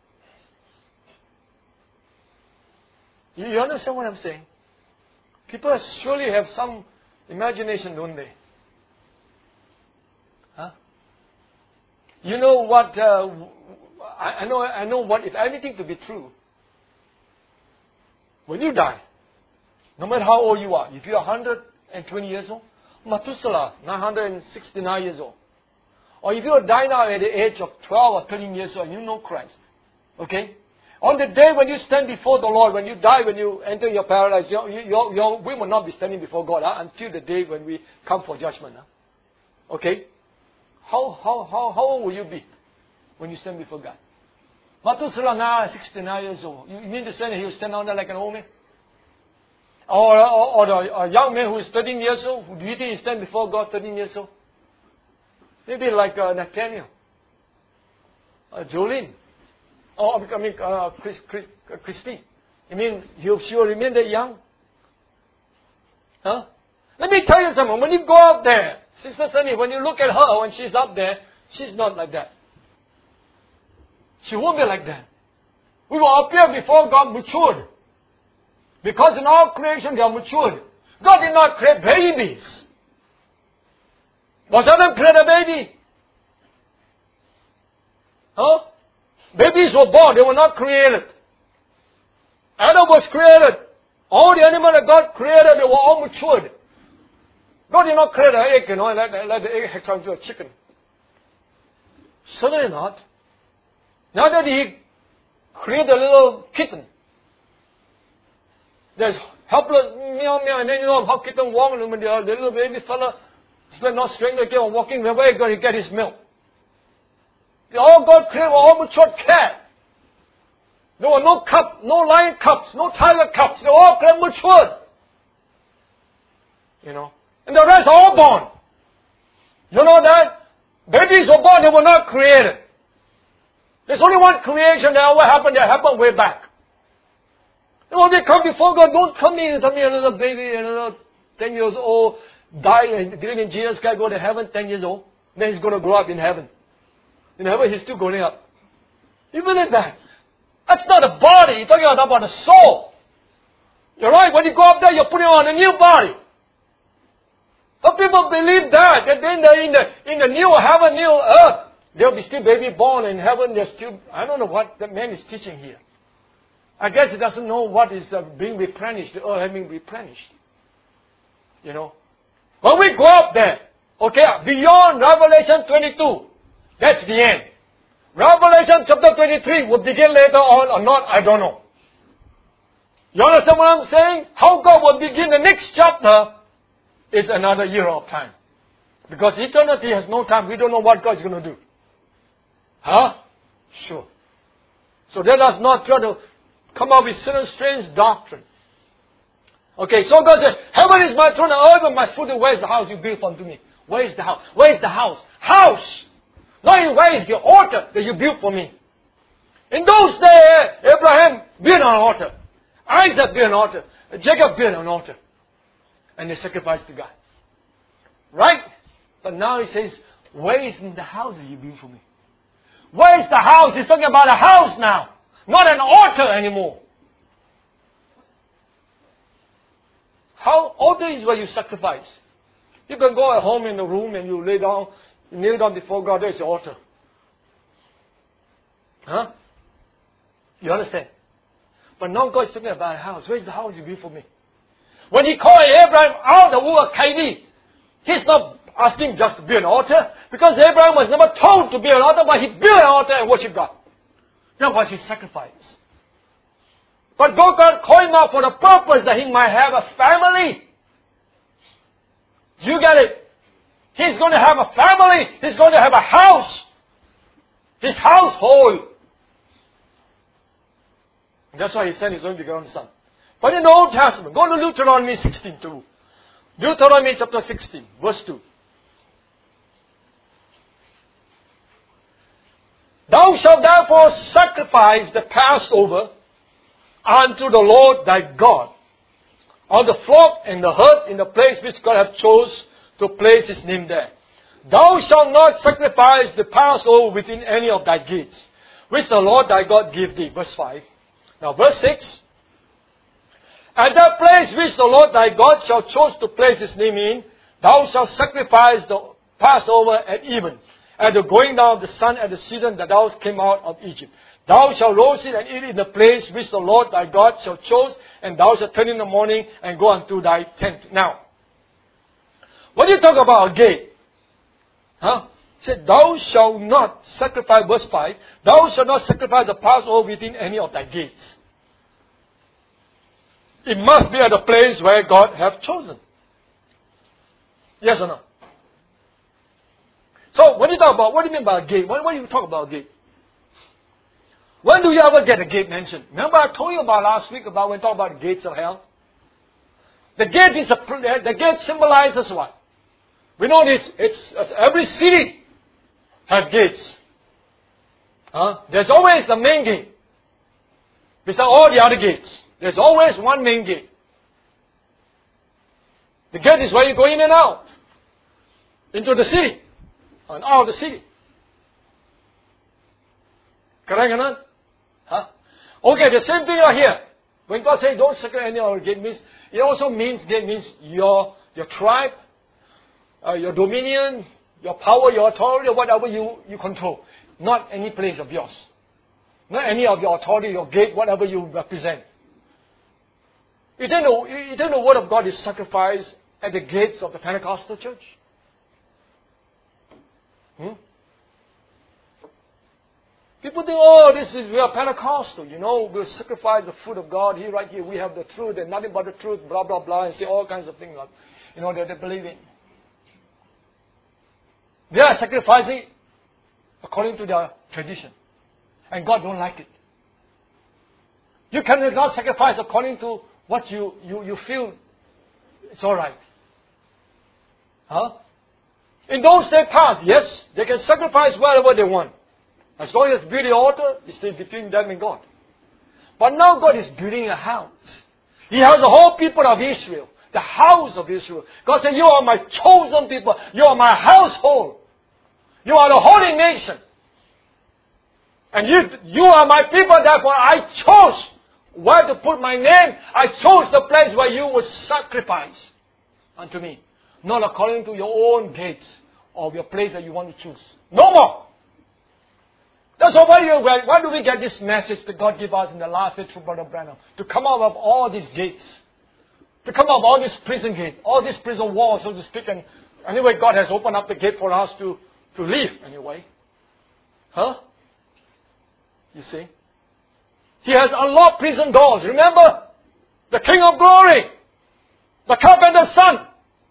You, you understand what I'm saying? People surely have some imagination, don't they? Huh? You know what? Uh, I, I know. I know what. If anything to be true, when you die, no matter how old you are, if you are one hundred twenty years old, Methuselah, nine hundred sixty-nine years old, or if you die now at the age of twelve or thirteen years old, you know Christ, okay? On the day when you stand before the Lord, when you die, when you enter your paradise, your, your, your, we will not be standing before God huh, until the day when we come for judgment. Huh? Okay? How, how, how, how old will you be when you stand before God? Methuselah now sixty-nine years old. You mean to say that he will stand down there like an old man? Or, or, or the, a young man who is thirteen years old? Do you think he stand before God thirteen years old? Maybe like uh, Nathaniel. Uh, Jolene. Oh, I mean, uh, Chris, Chris, uh, Christy. You mean she will remain that young? Huh? Let me tell you something. When you go up there, Sister Sunny, when you look at her when she's up there, she's not like that. She won't be like that. We will appear before God matured. Because in all creation they are matured. God did not create babies. Was Adam create a baby? Huh? Babies were born, they were not created. Adam was created. All the animals that God created, they were all matured. God did not create an egg, you know, and let, let the egg hatch into a chicken. Certainly not. Now that He created a little kitten, there's helpless, meow, meow, and then you know how kitten walk, and when the, the little baby fella is not strength to keep on walking, where are you going to get his milk? All God created were all matured cat. There were no cup, no lion cups, no tiger cups. They were all matured. You know. And the rest are all born. You know that? Babies were born, they were not created. There's only one creation that ever happened that happened way back. You know, they come before God, don't come here and tell me another baby, another ten years old, die and believe in Jesus Christ, go to heaven, ten years old. Then he's going to grow up in heaven. In heaven, he's still growing up. You believe that? That's not a body. You're talking about a soul. You're right. When you go up there, you're putting on a new body. But people believe that. That in the, in the, in the new heaven, new earth, there'll be still baby born in heaven. There's still, I don't know what the man is teaching here. I guess he doesn't know what is uh, being replenished, the earth having replenished. You know. When we go up there, okay, beyond Revelation twenty-two, that's the end. Revelation chapter twenty-three will begin later on or not, I don't know. You understand what I'm saying? How God will begin the next chapter is another year of time. Because eternity has no time. We don't know what God is going to do. Huh? Sure. So let us not try to come up with certain strange doctrine. Okay, so God said, heaven is my throne and earth is my footstool. Where is the house you built unto me? Where is the house? Where is the house? House! Not in where is the altar that you built for me. In those days, Abraham built an altar. Isaac built an altar. Jacob built an altar. And they sacrificed to God. Right? But now he says, where is the house that you built for me? Where is the house? He's talking about a house now. Not an altar anymore. How altar is where you sacrifice. You can go at home in the room and you lay down, you kneel down before God, there's the altar. Huh? You understand? But now God is talking about a house. Where's the house you built for me? When He called Abraham out of the Ur of Chaldees, He's not asking just to build an altar, because Abraham was never told to build an altar, but he built an altar and worshiped God. That was his sacrifice. But God called him out for the purpose that he might have a family. You get it? He's going to have a family. He's going to have a house. His household. And that's why He sent His only begotten Son. But in the Old Testament, go to Deuteronomy sixteen two. Deuteronomy chapter sixteen, verse two. Thou shalt therefore sacrifice the Passover unto the Lord thy God on the flock and the herd in the place which God hath chose to place His name there. Thou shalt not sacrifice the Passover within any of thy gates, which the Lord thy God gave thee. Verse five. Now verse six. At that place which the Lord thy God shall choose to place His name in, thou shalt sacrifice the Passover at even, at the going down of the sun at the season that thou came out of Egypt. Thou shalt roast it and eat it in the place which the Lord thy God shall choose, and thou shalt turn in the morning and go unto thy tent. Now, when you talk about a gate, huh? It said, thou shalt not sacrifice, verse five, thou shalt not sacrifice the Passover within any of thy gates. It must be at a place where God hath chosen. Yes or no? So, when you talk about, what do you mean by a gate? When, when you talk about a gate? When do you ever get a gate mentioned? Remember I told you about last week about when we talk about the gates of hell? The gate is a, the gate symbolizes what? We know this, it's, it's every city has gates. Huh? There's always the main gate. Besides all the other gates. There's always one main gate. The gate is where you go in and out. Into the city. And out of the city. Correct or not? Huh? Okay, the same thing right here. When God says don't sacrifice any other gate, means it also means gate means your your tribe, uh, your dominion, your power, your authority, or whatever you, you control. Not any place of yours. Not any of your authority, your gate, whatever you represent. You think the, you think the Word of God is sacrificed at the gates of the Pentecostal church? Hmm? People think, oh, this is, we are Pentecostal, you know, we'll sacrifice the food of God. Here, right here, we have the truth and nothing but the truth, blah, blah, blah, and say all kinds of things, like, you know, that they believe in. They are sacrificing according to their tradition. And God don't like it. You cannot sacrifice according to what you, you, you feel it's alright. Huh? In those days past, yes, they can sacrifice whatever they want. As long as build the altar, it's still between them and God. But now God is building a house. He has the whole people of Israel, the house of Israel. God said, you are my chosen people. You are my household. You are the holy nation. And you, you are my people, therefore I chose where to put my name. I chose the place where you will sacrifice unto me. Not according to your own gates or your place that you want to choose. No more. That's why, you, why do we get this message that God gave us in the last day through Brother Branham? To come out of all these gates. To come out of all these prison gates. All these prison walls, so to speak. And anyway, God has opened up the gate for us to, to live anyway. Huh? You see? He has unlocked prison doors. Remember? The King of Glory. The carpenter's son.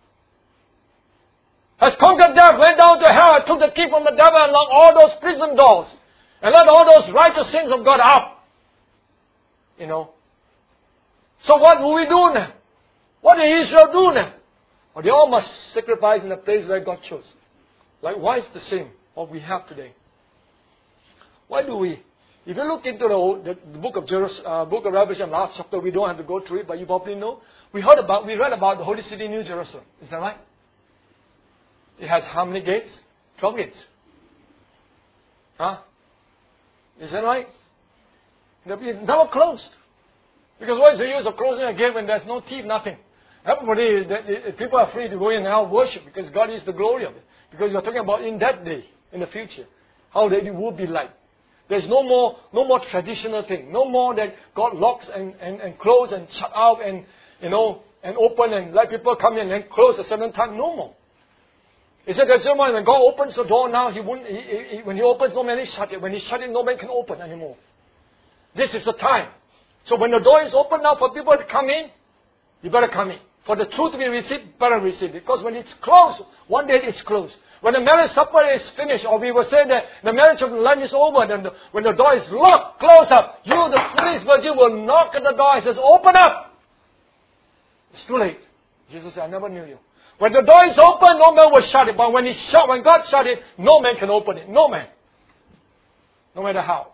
Has conquered death, went down to hell, took the key from the devil and locked all those prison doors. And let all those righteous sins of God out. You know. So what will we do now? What did Israel do now? Well, they all must sacrifice in the place where God chose. Likewise the same, what we have today. Why do we? If you look into the, the, the book of Jerus, uh, book of Revelation, last chapter, we don't have to go through it, but you probably know. We heard about, we read about the holy city, New Jerusalem. Is that right? It has how many gates? Twelve gates. Huh? Is that right? It's never closed. Because what is the use of closing a gate when there's no thief, nothing? Everybody, people are free to go in and out worship because God is the glory of it. Because you're talking about in that day, in the future, how it will be like. There's no more, no more traditional thing. No more that God locks and, and, and close and shut out and, you know, and open and let people come in and close a certain time. No more. He said there's no more. When God opens the door now, he won't, he, he, when He opens, no man can shut it. When He shut it, no man can open anymore. This is the time. So when the door is open now for people to come in, you better come in. For the truth to be received, better receive it. Because when it's closed, one day it's closed. When the marriage supper is finished, or we will say that the marriage of the Lamb is over, then the, when the door is locked, closed up, you, the foolish virgin, will knock at the door and says, open up. It's too late. Jesus said, I never knew you. When the door is open, no man will shut it. But when, he shut, when God shut it, no man can open it. No man. No matter how.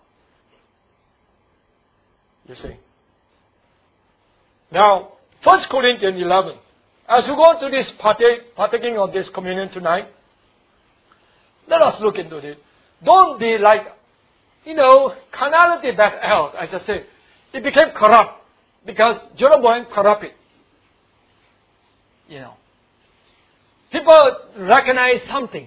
You see. Now, First Corinthians eleven. As we go to this partake, partaking of this communion tonight, let us look into it. Don't be like, you know, carnality back out, as I said. It became corrupt because Jeroboam corrupted. You know. People recognize something.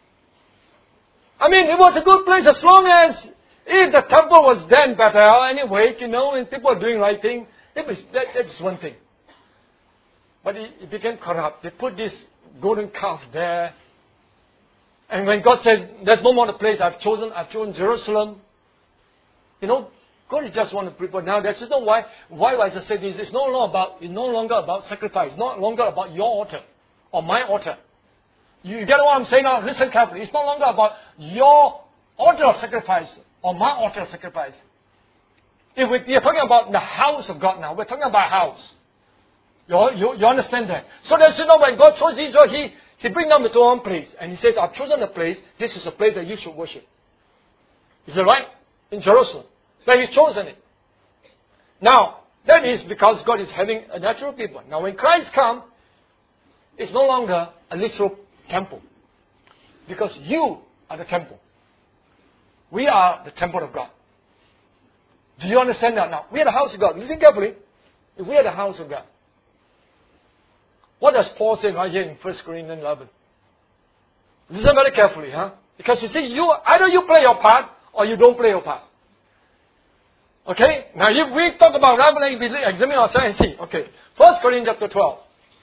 I mean, it was a good place as long as if the temple was then better anyway, you know, and people are doing right thing. It was, that, that's one thing. But it, it became corrupt. They put this golden calf there. And when God says, there's no more the place I've chosen, I've chosen Jerusalem. You know, God is just want to prepare. Now, that's just not why, why I just say this. It's no longer about, it's no longer about sacrifice. It's no longer about your altar or my altar. You, you get what I'm saying now? Listen carefully. It's no longer about your altar of sacrifice or my altar of sacrifice. If we, are talking about the house of God now, we're talking about house. You, you, you understand that? So that you know when God chose Israel, He, he brings them to one place. And He says, I've chosen a place. This is a place that you should worship. Is that right? In Jerusalem. So He's chosen it. Now, that is because God is having a natural people. Now when Christ comes, it's no longer a literal temple. Because you are the temple. We are the temple of God. Do you understand that now? We are the house of God. Listen carefully. If we are the house of God. What does Paul say right here in First Corinthians eleven? Listen very carefully, huh? Because you see, you either you play your part or you don't play your part. Okay? Now if we talk about Revelation, we examine ourselves and see. Okay. First Corinthians chapter twelve.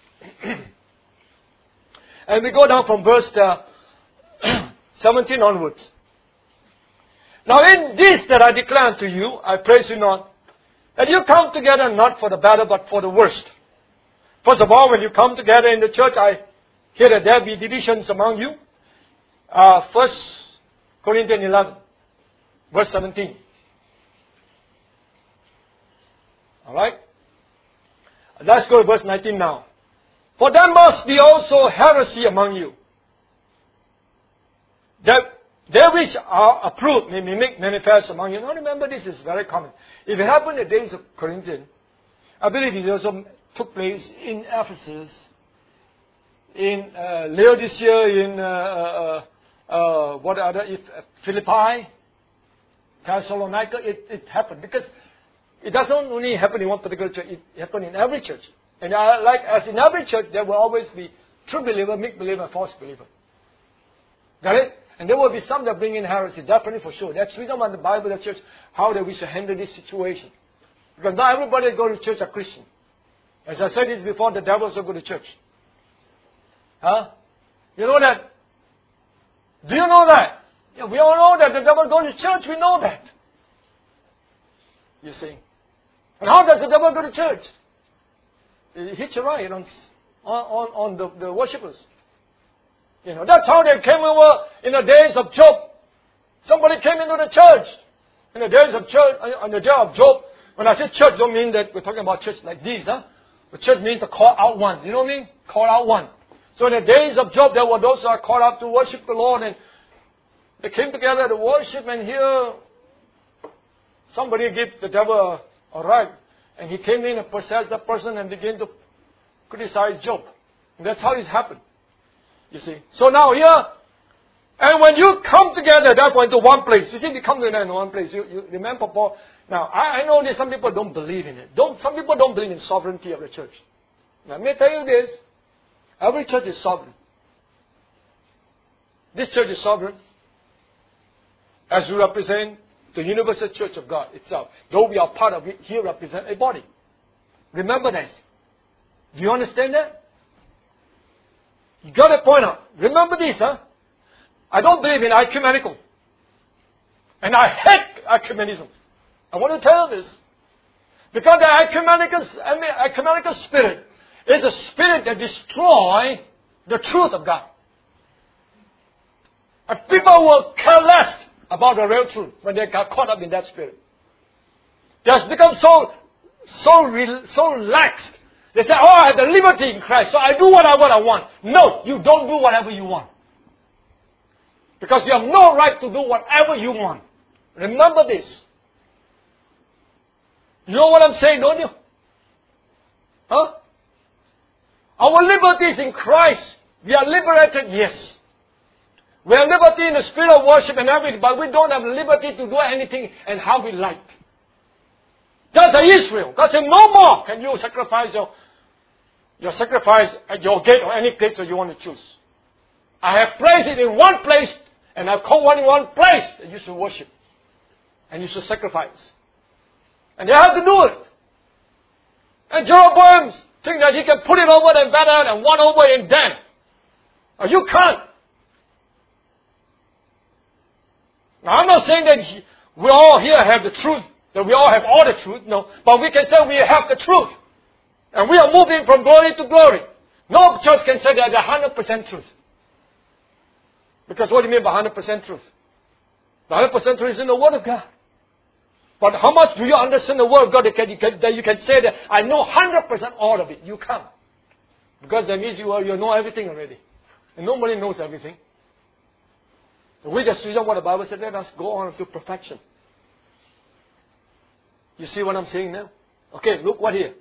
And we go down from verse uh, seventeen onwards. Now in this that I declare unto you, I praise you not, that you come together not for the better, but for the worst. First of all, when you come together in the church, I hear that there be divisions among you. Uh, First Corinthians eleven, verse seventeen. Alright? Let's go to verse nineteen now. For there must be also heresy among you, that they which are approved may be made manifest among you. Now remember, this is very common. If it happened in the days of Corinthians, I believe it also took place in Ephesus, in uh, Laodicea, in uh, uh, uh, what other, if, uh, Philippi, Thessalonica. It, it happened because it doesn't only happen in one particular church. It happened in every church. And uh, like as in every church, there will always be true believer, mixed believer, false believer. Got it? And there will be some that bring in heresy, definitely for sure. That's the reason why the Bible, the church, how that we should handle this situation. Because not everybody that go to church are Christian. As I said this before, the devil also go to church. Huh? You know that? Do you know that? Yeah, we all know that the devil goes to church. We know that. You see. And how does the devil go to church? He hits you right on, on, on the, the worshippers. You know, that's how they came over in the days of Job. Somebody came into the church. In the days of church, on the day of Job. When I say church, don't mean that we're talking about church like these, huh? The church means the call out one. You know what I mean? Call out one. So in the days of Job, there were those who are called out to worship the Lord, and they came together to worship, and here somebody gave the devil a, a right. And he came in and possessed that person and began to criticize Job. And that's how it happened. You see. So now here, and when you come together, therefore into one place, you see, you come together in one place. You, you remember Paul. Now, I, I know that some people don't believe in it. Don't, some people don't believe in sovereignty of the church. Now, let me tell you this. Every church is sovereign. This church is sovereign. As we represent the universal church of God itself. Though we are part of it, here represent a body. Remember this. Do you understand that? You got to point out. Remember this, huh? I don't believe in ecumenical. And I hate ecumenism. I want to tell you this. Because the ecumenical, I mean, ecumenical spirit is a spirit that destroys the truth of God. And people will care less about the real truth when they got caught up in that spirit. They have become so, so, so laxed. They say, oh, I have the liberty in Christ, so I do whatever I want. No, you don't do whatever you want. Because you have no right to do whatever you want. Remember this. You know what I'm saying, don't you? Huh? Our liberty is in Christ. We are liberated, yes. We have liberty in the spirit of worship and everything, but we don't have liberty to do anything and how we like. Just like Israel. God said, no more can you sacrifice your, your sacrifice at your gate or any place that you want to choose. I have placed it in one place, and I've called one in one place that you should worship. And you should sacrifice. And they have to do it. And Jeroboam think that he can put it over them better than one over in them. Or you can't. Now I'm not saying that he, we all here have the truth, that we all have all the truth, no. But we can say we have the truth. And we are moving from glory to glory. No church can say that they're one hundred percent truth. Because what do you mean by one hundred percent truth? The one hundred percent truth is in the Word of God. But how much do you understand the Word of God that, can, you can, that you can say that I know one hundred percent all of it? You can't. Because that means you, are, you know everything already. And nobody knows everything. We just read what the Bible said, let us go on to perfection. You see what I'm saying now? Okay, look what here.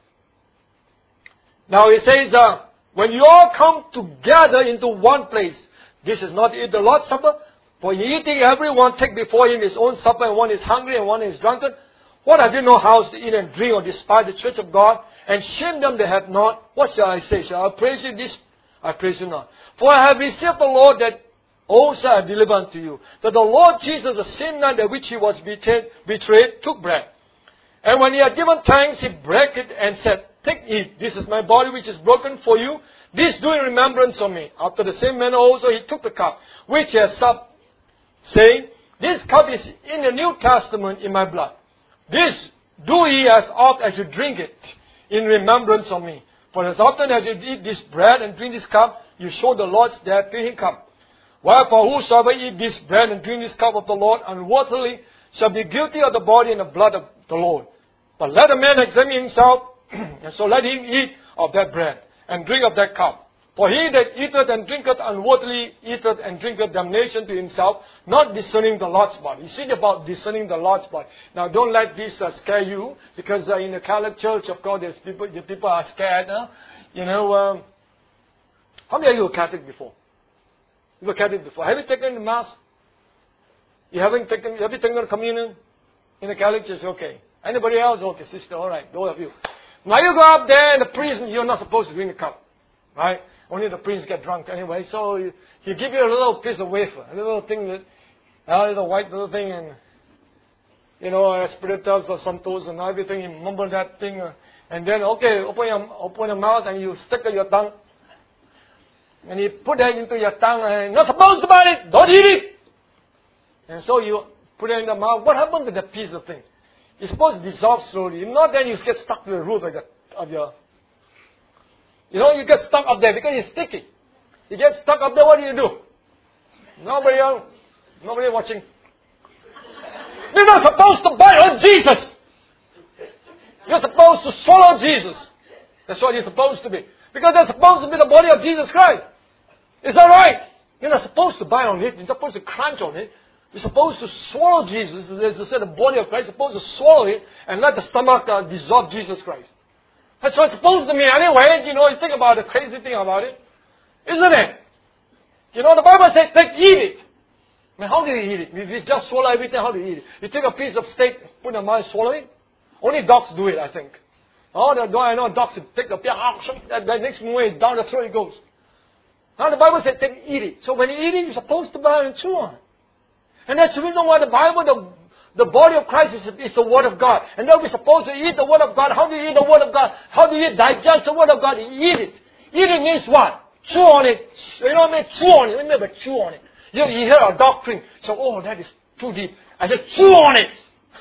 Now it says, uh, when you all come together into one place, this is not the Lord's Supper. For in eating, everyone take before him his own supper, and one is hungry and one is drunken. What have you no house to eat and drink, or despise the church of God, and shame them that have not? What shall I say? Shall I praise you this? I praise you not. For I have received the Lord that also I deliver unto you, that the Lord Jesus, the same night at which he was betrayed, betrayed, took bread. And when he had given thanks, he broke it and said, Take, eat. This is my body which is broken for you. This do in remembrance of me. After the same manner also he took the cup, which he has supped, saying, This cup is in the New Testament in my blood. This do ye as oft as you drink it in remembrance of me. For as often as you eat this bread and drink this cup, you show the Lord's death till he come. Wherefore whosoever eat this bread and drink this cup of the Lord unworthily shall be guilty of the body and the blood of the Lord. But let a man examine himself, and so let him eat of that bread and drink of that cup. For he that eateth and drinketh unworthily eateth and drinketh damnation to himself, not discerning the Lord's body. You see about discerning the Lord's body. Now don't let this uh, scare you, because uh, in the Catholic Church, of course, there's people, the people are scared. Huh? You know, um, how many of you were Catholic before? You were Catholic before. Have you taken the Mass? You haven't taken, have you taken the communion in the Catholic Church? Okay. Anybody else? Okay, sister, all right, both of you. Now you go up there and the priest, you're not supposed to drink the cup, right? Only the priest get drunk anyway. So he, he give you a little piece of wafer, a little thing that, a little white little thing, and you know, Espiritus or Santos and everything. You mumble that thing, uh, and then okay, open your open your mouth and you stick your tongue, and you put that into your tongue, and you're not supposed to bite it. Don't eat it. And so you put it in the mouth. What happened to that piece of thing? It's supposed to dissolve slowly. If not, then you get stuck to the roof of, the, of your... You know, you get stuck up there because it's sticky. You get stuck up there, what do you do? Nobody else, nobody watching. You're not supposed to bite on Jesus. You're supposed to swallow Jesus. That's what you're supposed to be. Because they're supposed to be the body of Jesus Christ. Is that right? You're not supposed to bite on it. You're supposed to crunch on it. You're supposed to swallow Jesus. As I said, the body of Christ. You're supposed to swallow it and let the stomach uh, dissolve Jesus Christ. That's what it's supposed to mean anyway. You know, you think about the crazy thing about it. Isn't it? You know, the Bible says, take, eat it. I mean, how do you eat it? If you just swallow everything, how do you eat it? You take a piece of steak, put in your mouth, swallow it. Only dogs do it, I think. Oh, the dog, I know dogs take a piece, that, that next moment, down the throat it goes. Now the Bible says, take, eat it. So when you eat it, you're supposed to bite and chew on it. And that's the reason why the Bible, the, the body of Christ is, is the Word of God. And then we're supposed to eat the Word of God. How do you eat the Word of God? How do you digest the Word of God? You eat it. Eat it means what? Chew on it. You know what I mean? Chew on it. Remember, chew on it. You, you hear a doctrine. So, oh, that is too deep. I said, chew on it.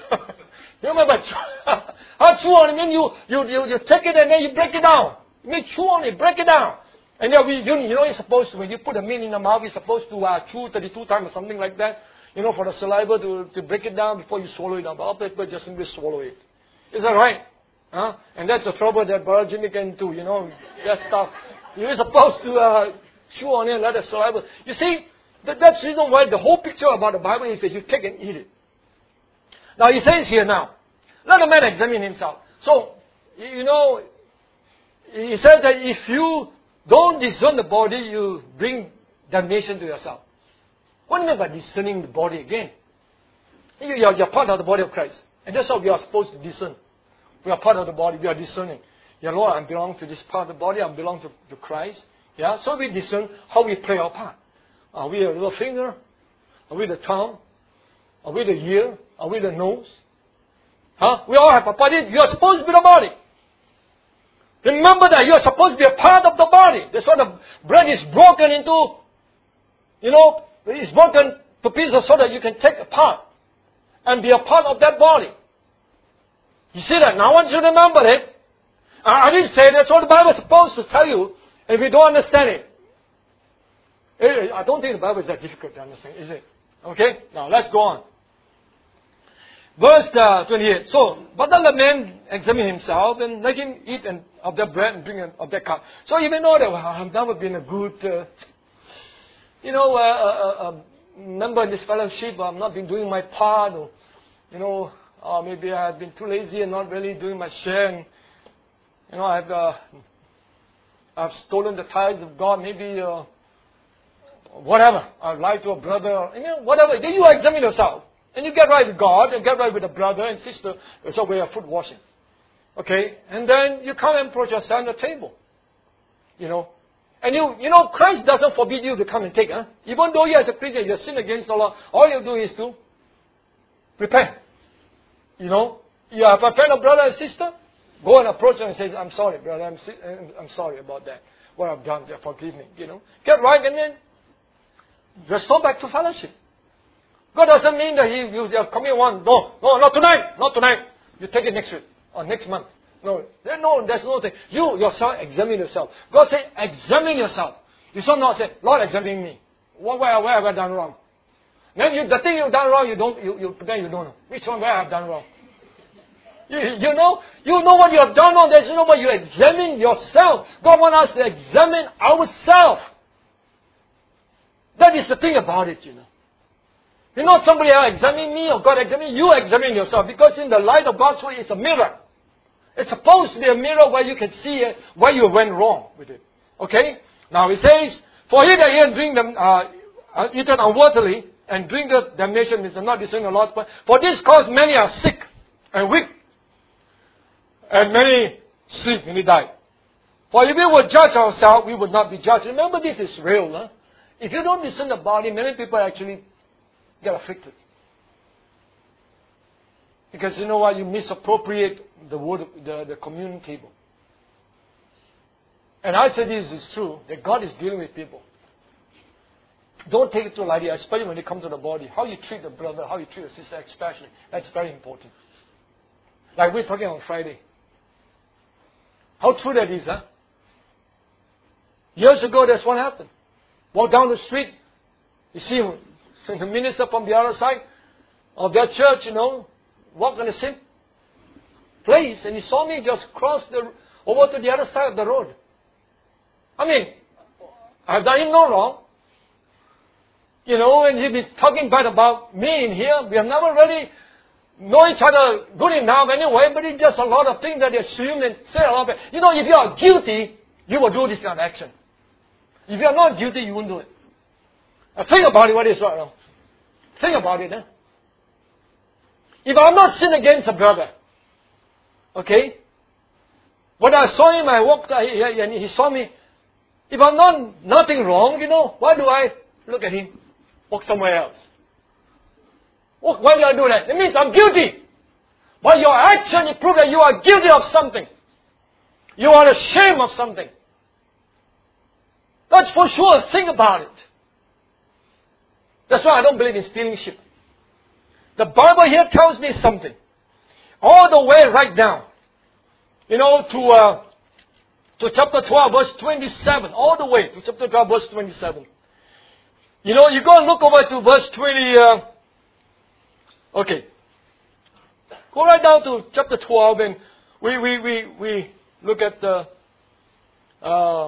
You remember, how chew on it? I mean, you, you, you, you take it and then you break it down. You mean chew on it, break it down. And then we, you, you know, you're supposed to, when you put a meat in the mouth, you're supposed to uh, chew thirty-two times or something like that. You know, for the saliva to, to break it down before you swallow it up. Other people just simply swallow it. Is that right? Huh? And that's the trouble that Brother Jimmy can do, you know, that stuff. You're supposed to uh, chew on it and let the saliva. You see, that, that's the reason why the whole picture about the Bible is that you take and eat it. Now, he says here now, let a man examine himself. So, you know, he says that if you don't discern the body, you bring damnation to yourself. What do you mean by discerning the body again? You are, you're part of the body of Christ. And that's what we are supposed to discern. We are part of the body. We are discerning. Yeah, Lord, I belong to this part of the body. I belong to, to Christ. Yeah, so we discern how we play our part. Are we a little finger? Are we the tongue? Are we the ear? Are we the nose? Huh? We all have a body. You are supposed to be the body. Remember that you are supposed to be a part of the body. That's why the bread is broken into, you know, it's broken to pieces so that you can take a part and be a part of that body. You see that? Now I want you to remember it. I didn't say that's what the Bible is supposed to tell you if you don't understand it. I don't think the Bible is that difficult to understand, is it? Okay? Now let's go on. Verse uh, twenty-eight. So, but let the man examine himself and let him eat and, of that bread and drink of that cup. So you may know that, well, I've never been a good... Uh, You know, uh, uh, uh, member in this fellowship, I've not been doing my part, or, you know, uh, maybe I've been too lazy and not really doing my share. And, you know, I've, uh, I've stolen the tithes of God, maybe, uh, whatever. I've lied to a brother, you know, whatever. Then you examine yourself. And you get right with God, and get right with a brother and sister. That's a way of foot washing. Okay? And then you come and approach yourself on the table. You know. And you, you know, Christ doesn't forbid you to come and take. Huh? Even though you as a Christian, you sin against the law, all you do is to repent. You know, you have a friend or brother or sister, go and approach them and say, I'm sorry, brother, I'm, I'm sorry about that. What I've done, forgive me. You know, get right and then restore back to fellowship. God doesn't mean that He you have committed one. No, no, not tonight, not tonight. You take it next week or next month. No, no, there's no thing. You yourself examine yourself. God said, examine yourself. You should not say, Lord, examine me. What where, where have I done wrong? Then you, the thing you've done wrong, you don't, you, you then you don't know which one where I have done wrong. You, you know, you know what you have done wrong. There's no way you examine yourself. God wants us to examine ourselves. That is the thing about it, you know. You know, somebody else examine me or God examine you, examine yourself. Because in the light of God's word, it's a mirror. It's supposed to be a mirror where you can see it, where you went wrong with it. Okay? Now it says, for he that eat and drink them, uh, uh, eaten unworthily, and drink the damnation is not discerning the Lord's plan. For this cause many are sick and weak, and many sleep and they die. For if we would judge ourselves, we would not be judged. Remember, this is real. Huh? If you don't discern the body, many people actually get afflicted. Because you know what? You misappropriate the word, the, the communion table. And I say this is true, that God is dealing with people. Don't take it too lightly, especially when it comes to the body. How you treat the brother, how you treat the sister especially. That's very important. Like we're talking on Friday. How true that is, huh? Years ago, that's what happened. Walk down the street, you see the minister from the other side of their church, you know, walk on the same place, and he saw me just cross the over to the other side of the road. I mean, I've done him no wrong. You know, and he'd be talking bad about me in here. We have never really know each other good enough anyway, but it's just a lot of things that they assume and say a lot of it. You know, if you are guilty, you will do this kind of action. If you are not guilty, you won't do it. Now think about it, what is right now. Think about it, eh? If I'm not sin against a brother, okay? When I saw him, I walked, and he saw me. If I'm not nothing wrong, you know, why do I look at him? Walk somewhere else. Why do I do that? It means I'm guilty. But your action, you prove that you are guilty of something. You are ashamed of something. That's for sure. Think about it. That's why I don't believe in stealing sheep. The Bible here tells me something. All the way right down. You know, to uh, to chapter twelve, verse twenty-seven. All the way to chapter twelve, verse twenty-seven. You know, you go and look over to verse twenty. Uh, okay. Go right down to chapter twelve and we, we, we, we look at the uh,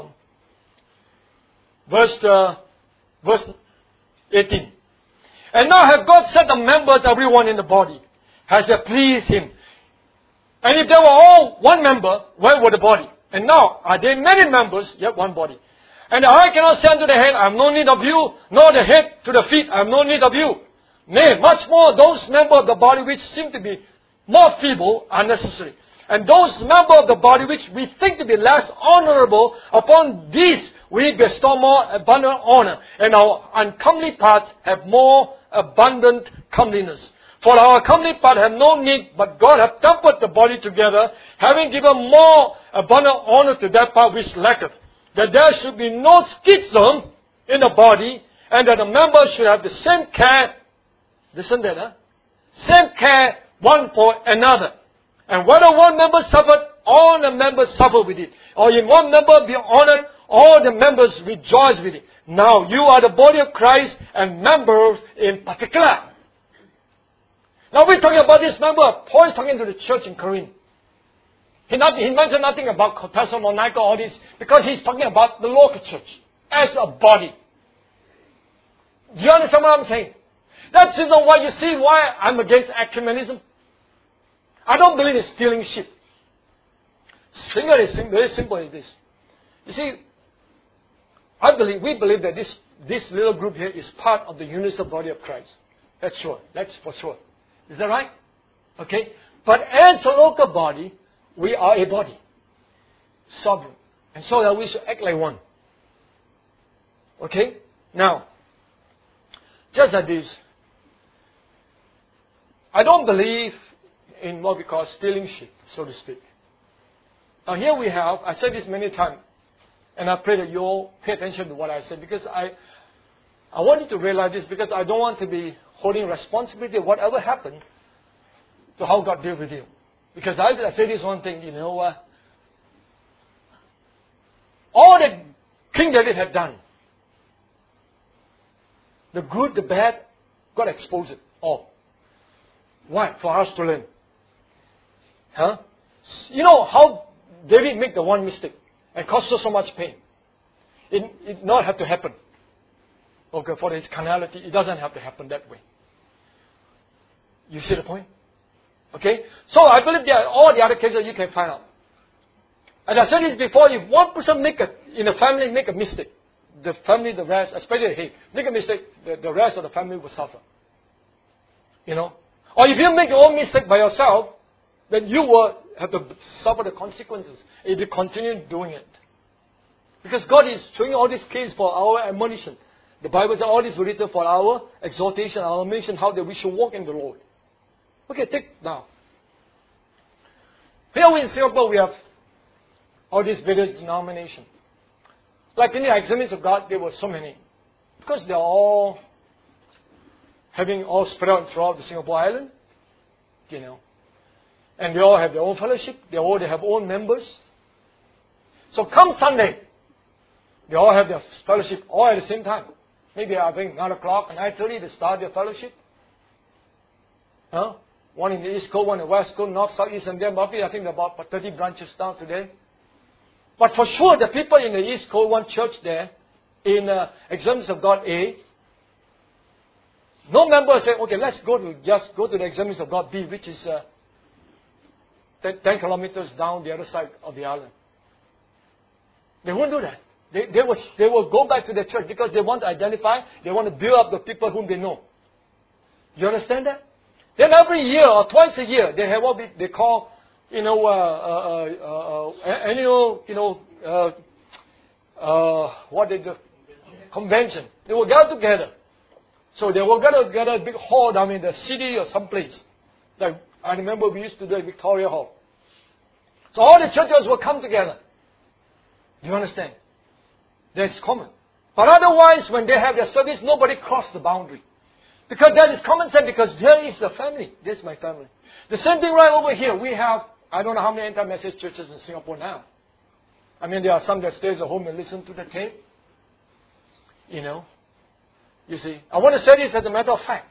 verse, uh, verse eighteen. And now have God set the members, everyone in the body, has it pleased Him. And if they were all one member, where were the body? And now, are there many members, yet one body? And the eye cannot say unto the head, I have no need of you, nor the head to the feet, I have no need of you. Nay, much more those members of the body which seem to be more feeble are necessary. And those members of the body which we think to be less honorable, upon these we bestow more abundant honor, and our uncomely parts have more abundant comeliness. For our comely part have no need, but God hath tempered the body together, having given more abundant honor to that part which lacketh, that there should be no schism in the body, and that the members should have the same care. Listen to that, huh? Same care one for another. And whether one member suffered, all the members suffer with it. Or in one member be honored, all the members rejoice with it. Now you are the body of Christ and members in particular. Now we're talking about this member. Paul is talking to the church in Corinth. He, not, he mentioned nothing about Thessalonica or all this because he's talking about the local church as a body. Do you understand what I'm saying? That's the reason why you see why I'm against ecumenism. I don't believe in stealing sheep. Simple is very simple as this. You see, I believe we believe that this this little group here is part of the universal body of Christ. That's sure. That's for sure. Is that right? Okay. But as a local body, we are a body, sovereign, and so that we should act like one. Okay? Now, just like this, I don't believe in what we call stealing sheep, so to speak. Now here we have, I said this many times, and I pray that you all pay attention to what I said, because I, I want you to realize this, because I don't want to be holding responsibility of whatever happened to how God dealt with you. Because I, I say this one thing, you know, uh, all that King David had done, the good, the bad, God exposed it all. Why? For us to learn. Huh? You know how David made the one mistake and caused us so much pain. It it not have to happen. Okay, for his carnality, it doesn't have to happen that way. You see the point? Okay? So I believe there are all the other cases you can find out. And I said this before, if one person make a, in a family make a mistake, the family, the rest, especially hey, make a mistake, the, the rest of the family will suffer. You know? Or if you make your own mistake by yourself, then you will have to suffer the consequences if you continue doing it. Because God is showing all these cases for our admonition. The Bible says all this was written for our exhortation, our admonition, how that we should walk in the Lord. Okay, take now. Here in Singapore, we have all these various denominations. Like in the Assemblies of God, there were so many. Because they are all having all spread out throughout the Singapore Island, you know. And they all have their own fellowship. They all they have own members. So come Sunday, they all have their fellowship all at the same time. Maybe I think nine o'clock, nine thirty, they start their fellowship. Huh? One in the East Coast, one in the West Coast, North, South, East, and then roughly I think there are about thirty branches down today. But for sure, the people in the East Coast, one church there, in uh, Assemblies of God A, no member say, okay, let's go to just go to the Assemblies of God B, which is uh, ten kilometers down the other side of the island. They won't do that. They, they, will, they will go back to their church because they want to identify, they want to build up the people whom they know. You understand that? Then every year or twice a year, they have what they call, you know, uh, uh, uh, uh, annual, you know, uh, uh, what they do, convention. They will gather together. So they will gather together a big hall down in the city or someplace. Like I remember we used to do at Victoria Hall. So all the churches will come together. Do you understand? That's common. But otherwise, when they have their service, nobody cross the boundary. Because that is common sense, because there is the family. This is my family. The same thing right over here. We have, I don't know how many anti-message churches in Singapore now. I mean, there are some that stays at home and listen to the tape. You know. You see, I want to say this as a matter of fact.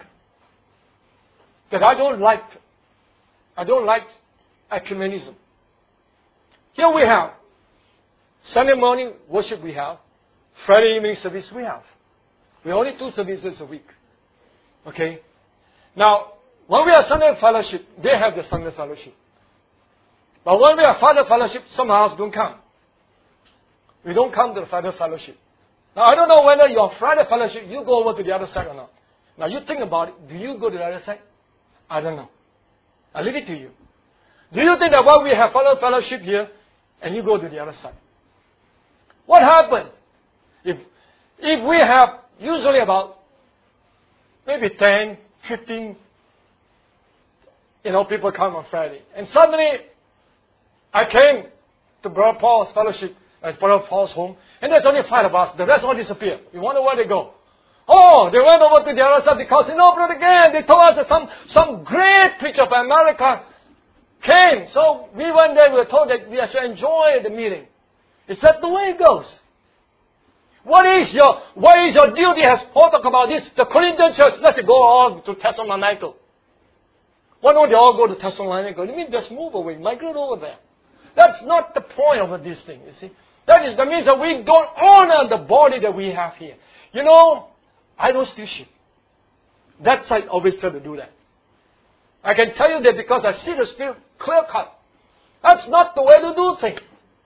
That I don't like, I don't like ecumenism. Here we have Sunday morning worship we have. Friday evening service we have. We only two services a week. Okay? Now, when we have Sunday fellowship, they have the Sunday fellowship. But when we have Friday fellowship, some of us don't come. We don't come to the Friday fellowship. Now, I don't know whether your Friday fellowship, you go over to the other side or not. Now, you think about it. Do you go to the other side? I don't know. I leave it to you. Do you think that while we have Friday fellowship here, and you go to the other side? What happened? If, if we have usually about maybe ten, fifteen, you know, people come on Friday. And suddenly, I came to Brother Paul's fellowship, at Brother Paul's home, and there's only five of us. The rest all disappear. We wonder where they go. Oh, they went over to the other side because, you know, Brother again, they told us that some, some great preacher from America came. So we went there, we were told that we should enjoy the meeting. Is that the way it goes? What is your, what is your duty? Has Paul talked about this? The Corinthian church, let's go all to Thessalonica. Why don't they all go to Thessalonica? You mean just move away, migrate over there. That's not the point of this thing, you see. That is, that means that we don't honor the body that we have here. You know, I don't steal sheep. That side always try to do that. I can tell you that because I see the Spirit clear cut. That's not the way to do things.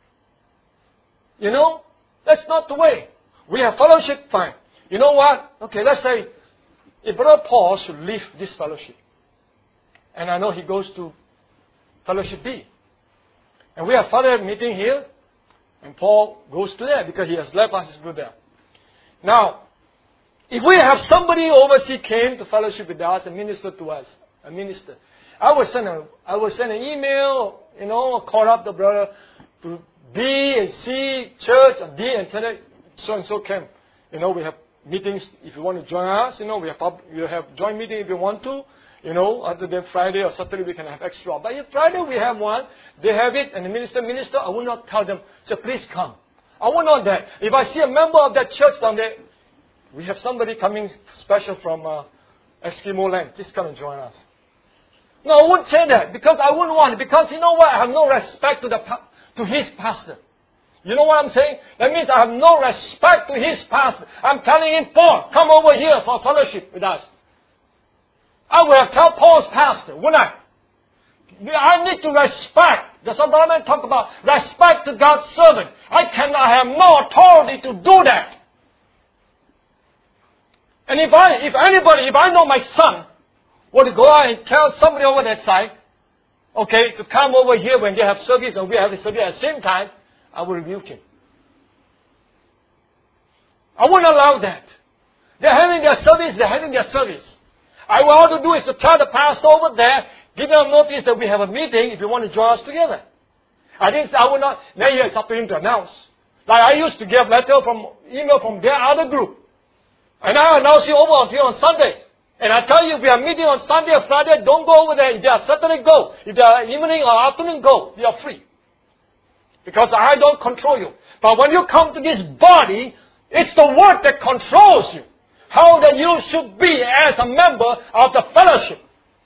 You know, that's not the way. We have fellowship, fine. You know what? Okay, let's say if Brother Paul should leave this fellowship, and I know he goes to fellowship B, and we have further meeting here, and Paul goes to there because he has left us to go there. Now, if we have somebody overseas came to fellowship with us and minister to us, a minister, I will send a, I will send an email, you know, call up the brother to D and C church or D and so and so camp. You know, we have meetings if you want to join us. You know, we have pub, we have joint meeting if you want to. You know, other than Friday or Saturday we can have extra. But if Friday we have one, they have it, and the minister minister, I will not tell them, say, please come. I will not that. If I see a member of that church down there, we have somebody coming special from uh, Eskimo land, please come and join us. No, I wouldn't say that because I wouldn't want it. Because you know what? I have no respect to the to his pastor. You know what I'm saying? That means I have no respect to his pastor. I'm telling him, Paul, come over here for fellowship with us. I will have tell Paul's pastor, wouldn't I? I need to respect. The Solomon talk about respect to God's servant. I cannot have no authority to do that. And if I, if anybody, if I know my son were to go out and tell somebody over that side, okay, to come over here when they have service and we have the service at the same time, I will rebuke him. I won't allow that. They're having their service, they're having their service. I will all to do is to tell the pastor over there, give them notice that we have a meeting if you want to join us together. I didn't say I will not, now it's up to him to announce. Like I used to get letter from, email from their other group. And I announce it over here on Sunday. And I tell you, if we are meeting on Sunday or Friday, don't go over there. If they are Saturday, go. If they are evening or afternoon, go. You are free. Because I don't control you. But when you come to this body, it's the word that controls you. How that you should be as a member of the fellowship.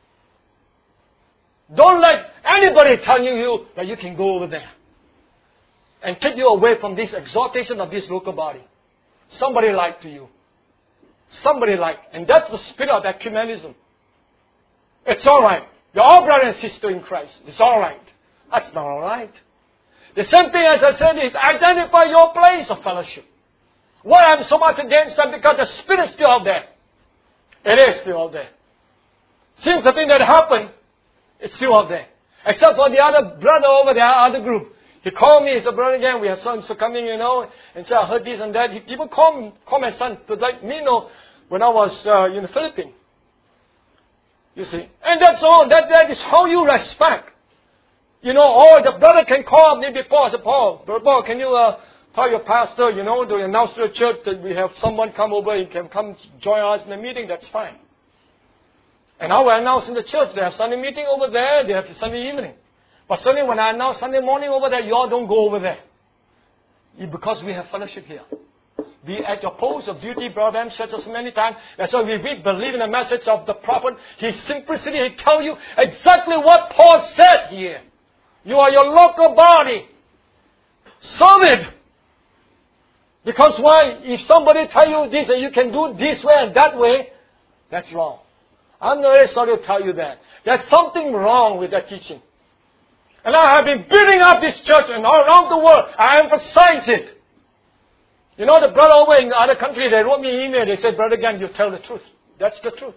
Don't let anybody tell you that you can go over there. And take you away from this exaltation of this local body. Somebody lied to you. Somebody lied. And that's the spirit of ecumenism. It's alright. You're all brother and sister in Christ. It's alright. That's not alright. The same thing as I said is identify your place of fellowship. Why I'm so much against them? Because the Spirit is still out there. It is still out there. Since the thing that happened, it's still out there. Except for the other brother over there, other group. He called me, he said, brother again, we have sons so coming, you know, and so I heard this and that. He even called me, called my son to let me know when I was uh, in the Philippines. You see. And that's all. That, that is how you respect. You know, or the brother can call me before. I said, Paul, brother Paul, can you uh, tell your pastor, you know, to announce to the church that we have someone come over, he can come join us in the meeting, that's fine. And I will announce in the church, they have Sunday meeting over there, they have Sunday evening. But suddenly when I announce Sunday morning over there, you all don't go over there. Because we have fellowship here. Be at your post of duty, brother, and said us many times. That's why we believe in the message of the prophet. His simplicity, he tell you exactly what Paul said here. You are your local body. Serve it. Because why? If somebody tell you this and you can do this way and that way, that's wrong. I'm very sorry to tell you that. There's something wrong with that teaching. And I have been building up this church and all around the world. I emphasize it. You know, the brother over in the other country, they wrote me an email. They said, brother, again, you tell the truth. That's the truth.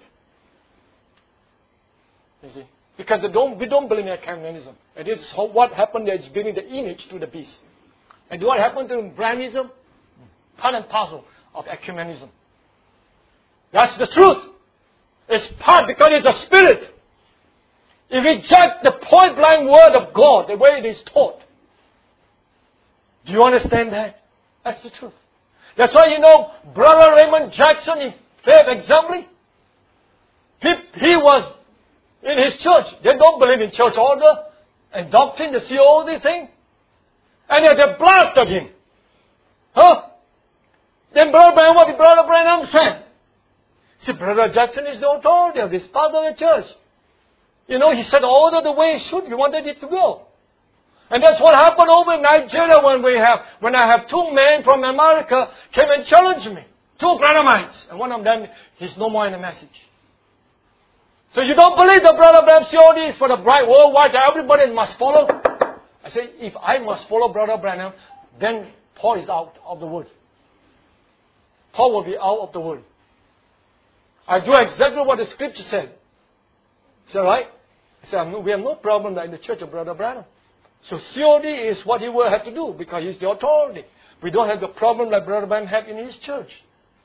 You see? Because they don't, we don't believe in ecumenism. And it's what happened there is giving the image to the beast. And what happened to Brahmanism? Part and parcel of ecumenism. That's the truth. It's part because it's a spirit. It rejects the point blank word of God, the way it is taught. Do you understand that? That's the truth. That's why you know Brother Raymond Jackson in Faith Assembly, he, he was in his church. They don't believe in church order and doctrine, the C O D thing. And yet they blasted him. Huh? Then Brother Branham, what did Brother Branham say? See, Brother Jackson is the authority of this part of the church. You know, he said order the way it should. He wanted it to go. And that's what happened over in Nigeria when we have, when I have two men from America came and challenged me. Two Branhamites. And one of them, he's no more in the message. So you don't believe the Brother Branham C O D is for the bright worldwide that everybody must follow? I say, if I must follow Brother Branham, then Paul is out of the word. Paul will be out of the word. I do exactly what the scripture said. Is that right? I said, we have no problem in the church of Brother Branham. So C O D is what he will have to do because he's the authority. We don't have the problem that Brother Branham had in his church.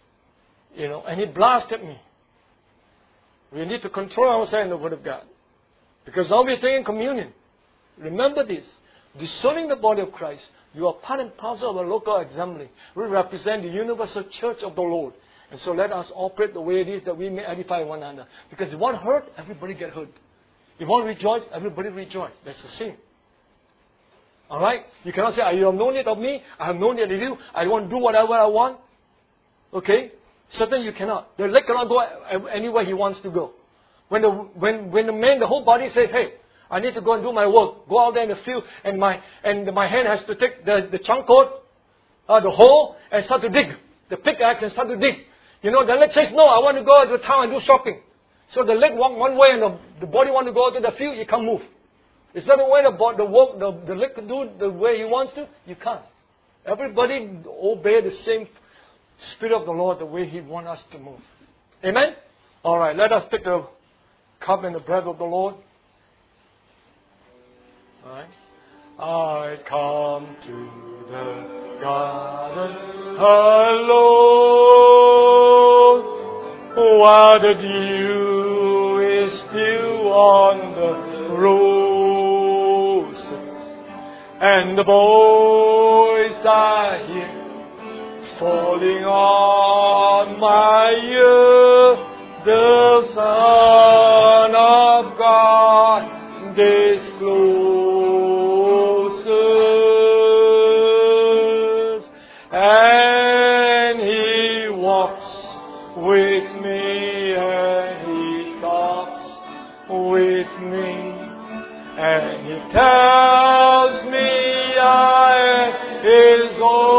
You know, and he blasted me. We need to control ourselves in the Word of God. Because now we're taking communion. Remember this. Discerning the body of Christ. You are part and parcel of a local assembly. We represent the universal church of the Lord. And so let us operate the way it is that we may edify one another. Because if one hurt, everybody get hurt. If one rejoice, everybody rejoice. That's the same. Alright? You cannot say, you have no need of me. I have no need of you. I want to do whatever I want. Okay? Certainly you cannot. The leg cannot go anywhere he wants to go. When the, when, when the man, the whole body says, hey, I need to go and do my work. Go out there in the field, and my and my hand has to take the, the chunk cord, uh, the hoe, and start to dig. The pickaxe and start to dig. You know, the leg says, no, I want to go to town and do shopping. So the leg walk one way and the, the body want to go to the field, you can't move. It's not the way the, the, work, the, the leg can do the way he wants to, you can't. Everybody obey the same Spirit of the Lord the way He wants us to move. Amen? Alright, let us take the cup and the bread of the Lord. Alright. I come to the garden alone, while the dew is still on the roses, and the voice I hear falling on my ear, the Son of God discloses, and He walks with me, and He talks with me, and He tells me I am His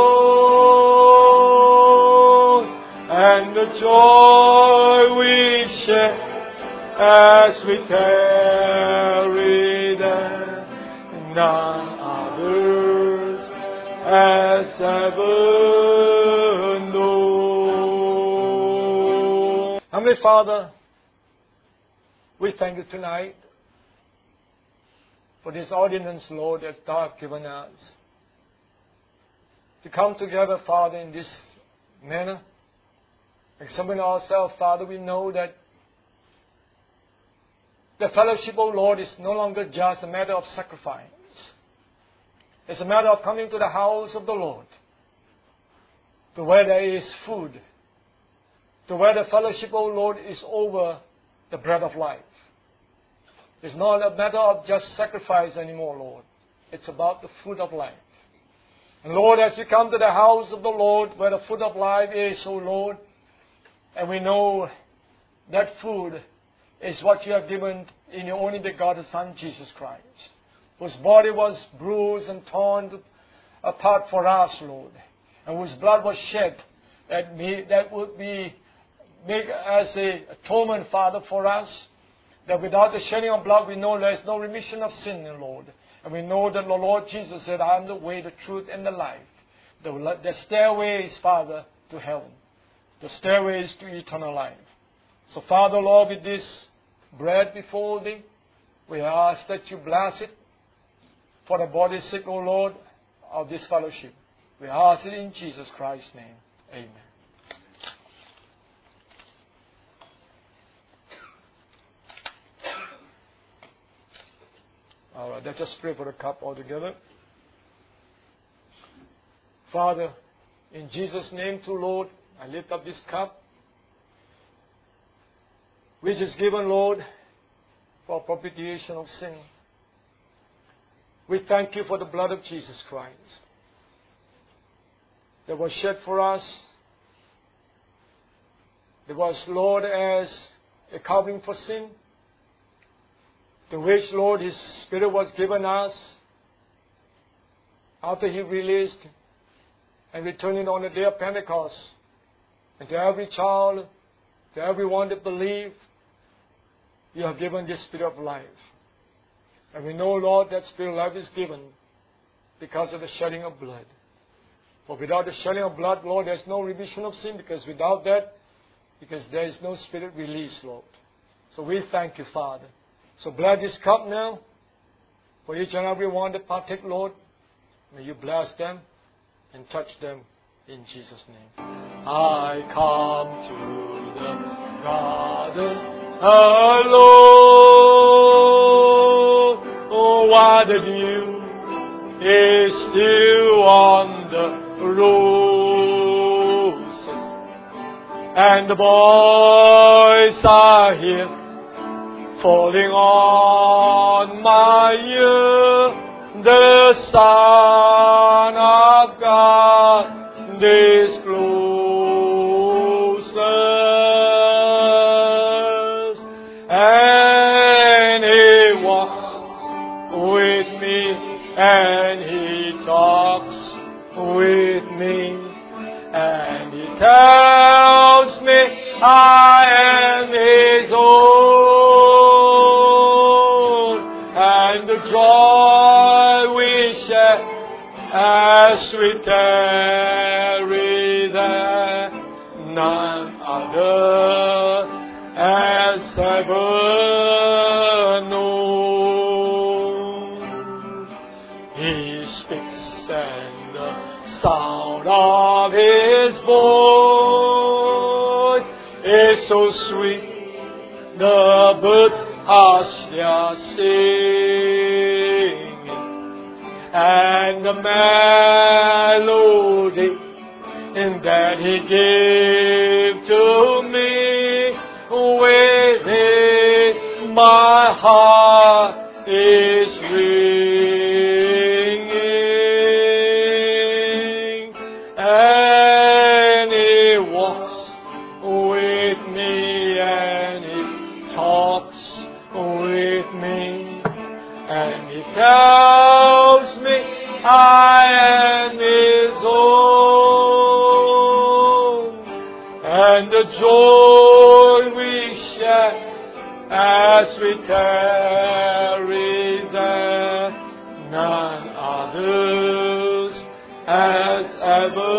own, and the joy we share as we carry them, none others has ever known. Heavenly Father, we thank You tonight for this ordinance, Lord, that Thou hast given us to come together, Father, in this manner. Examine ourselves, Father. We know that the fellowship, O Lord, is no longer just a matter of sacrifice. It's a matter of coming to the house of the Lord, to where there is food, to where the fellowship, O Lord, is over the bread of life. It's not a matter of just sacrifice anymore, Lord. It's about the food of life. And Lord, as we come to the house of the Lord, where the food of life is, O Lord, and we know that food is what You have given in Your only begotten Son, Jesus Christ, whose body was bruised and torn apart for us, Lord, and whose blood was shed that, may, that would be make as a atonement, Father, for us, that without the shedding of blood we know there is no remission of sin, Lord. And we know that the Lord Jesus said, I am the way, the truth, and the life. The, the stairway is, Father, to heaven. The stairway is to eternal life. So, Father, Lord, with this bread before Thee, we ask that You bless it for the body's sake, O Lord, of this fellowship. We ask it in Jesus Christ's name. Amen. All right, let's just pray for the cup altogether. Father, in Jesus' name too, Lord, I lift up this cup, which is given, Lord, for propitiation of sin. We thank You for the blood of Jesus Christ that was shed for us. That was, Lord, as a covering for sin, to which, Lord, His Spirit was given us after He released and returned on the day of Pentecost. And to every child, to everyone that believes, You have given this Spirit of life. And we know, Lord, that Spirit of life is given because of the shedding of blood. For without the shedding of blood, Lord, there is no remission of sin, because without that, because there is no Spirit released, Lord. So we thank You, Father. So bless this cup now for each and every one that partake, Lord. May You bless them and touch them in Jesus' name. I come to the garden alone. Oh, while the dew is still on the roses, and the boys are here falling on my ear. The Son of God is closest, and He walks with me, and He talks with me, and He tells me I am His own, and the joy we share as we tarry there, none other has ever known. He speaks, and the sound of His voice is so sweet, the birds hush their singing, and the melody in that He gave to me within my heart is ringing, and He walks with me, and He talks with me, and He tells me I am His own, and the joy we share as we tarry there, none others has ever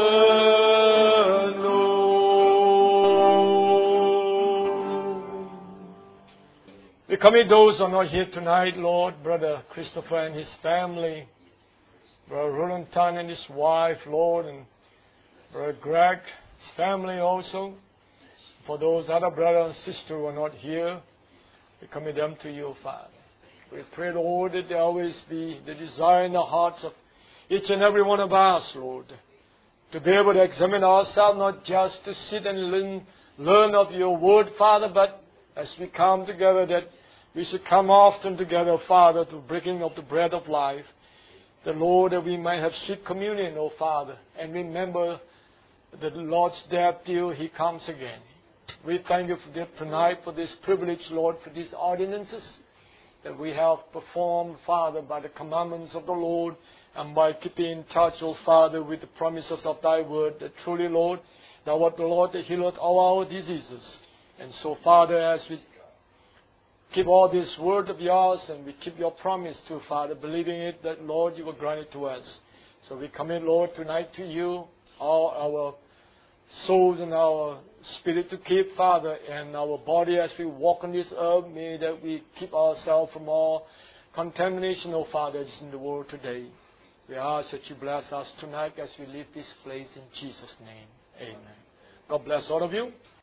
known. We commit those who are not here tonight, Lord, Brother Christopher and his family, Brother Roland Tan and his wife, Lord, and Brother Greg, his family also. For those other brothers and sisters who are not here, we commit them to you, Father. We pray, Lord, that there always be the desire in the hearts of each and every one of us, Lord, to be able to examine ourselves, not just to sit and learn, learn of your word, Father, but as we come together, that we should come often together, Father, to breaking of the bread of life. The Lord, that we might have sweet communion, O Father, and remember the Lord's death till He comes again. We thank you for that tonight, for this privilege, Lord, for these ordinances that we have performed, Father, by the commandments of the Lord, and by keeping in touch, O Father, with the promises of Thy word, that truly, Lord, Thou art the Lord that healeth all our diseases. And so, Father, as we keep all this word of yours, and we keep your promise to, Father, believing it, that, Lord, you will grant it to us. So we commit, Lord, tonight to you, all our souls and our spirit to keep, Father, and our body as we walk on this earth. May that we keep ourselves from all contamination, O Father, that's in the world today. We ask that you bless us tonight as we leave this place in Jesus' name. Amen. God bless all of you.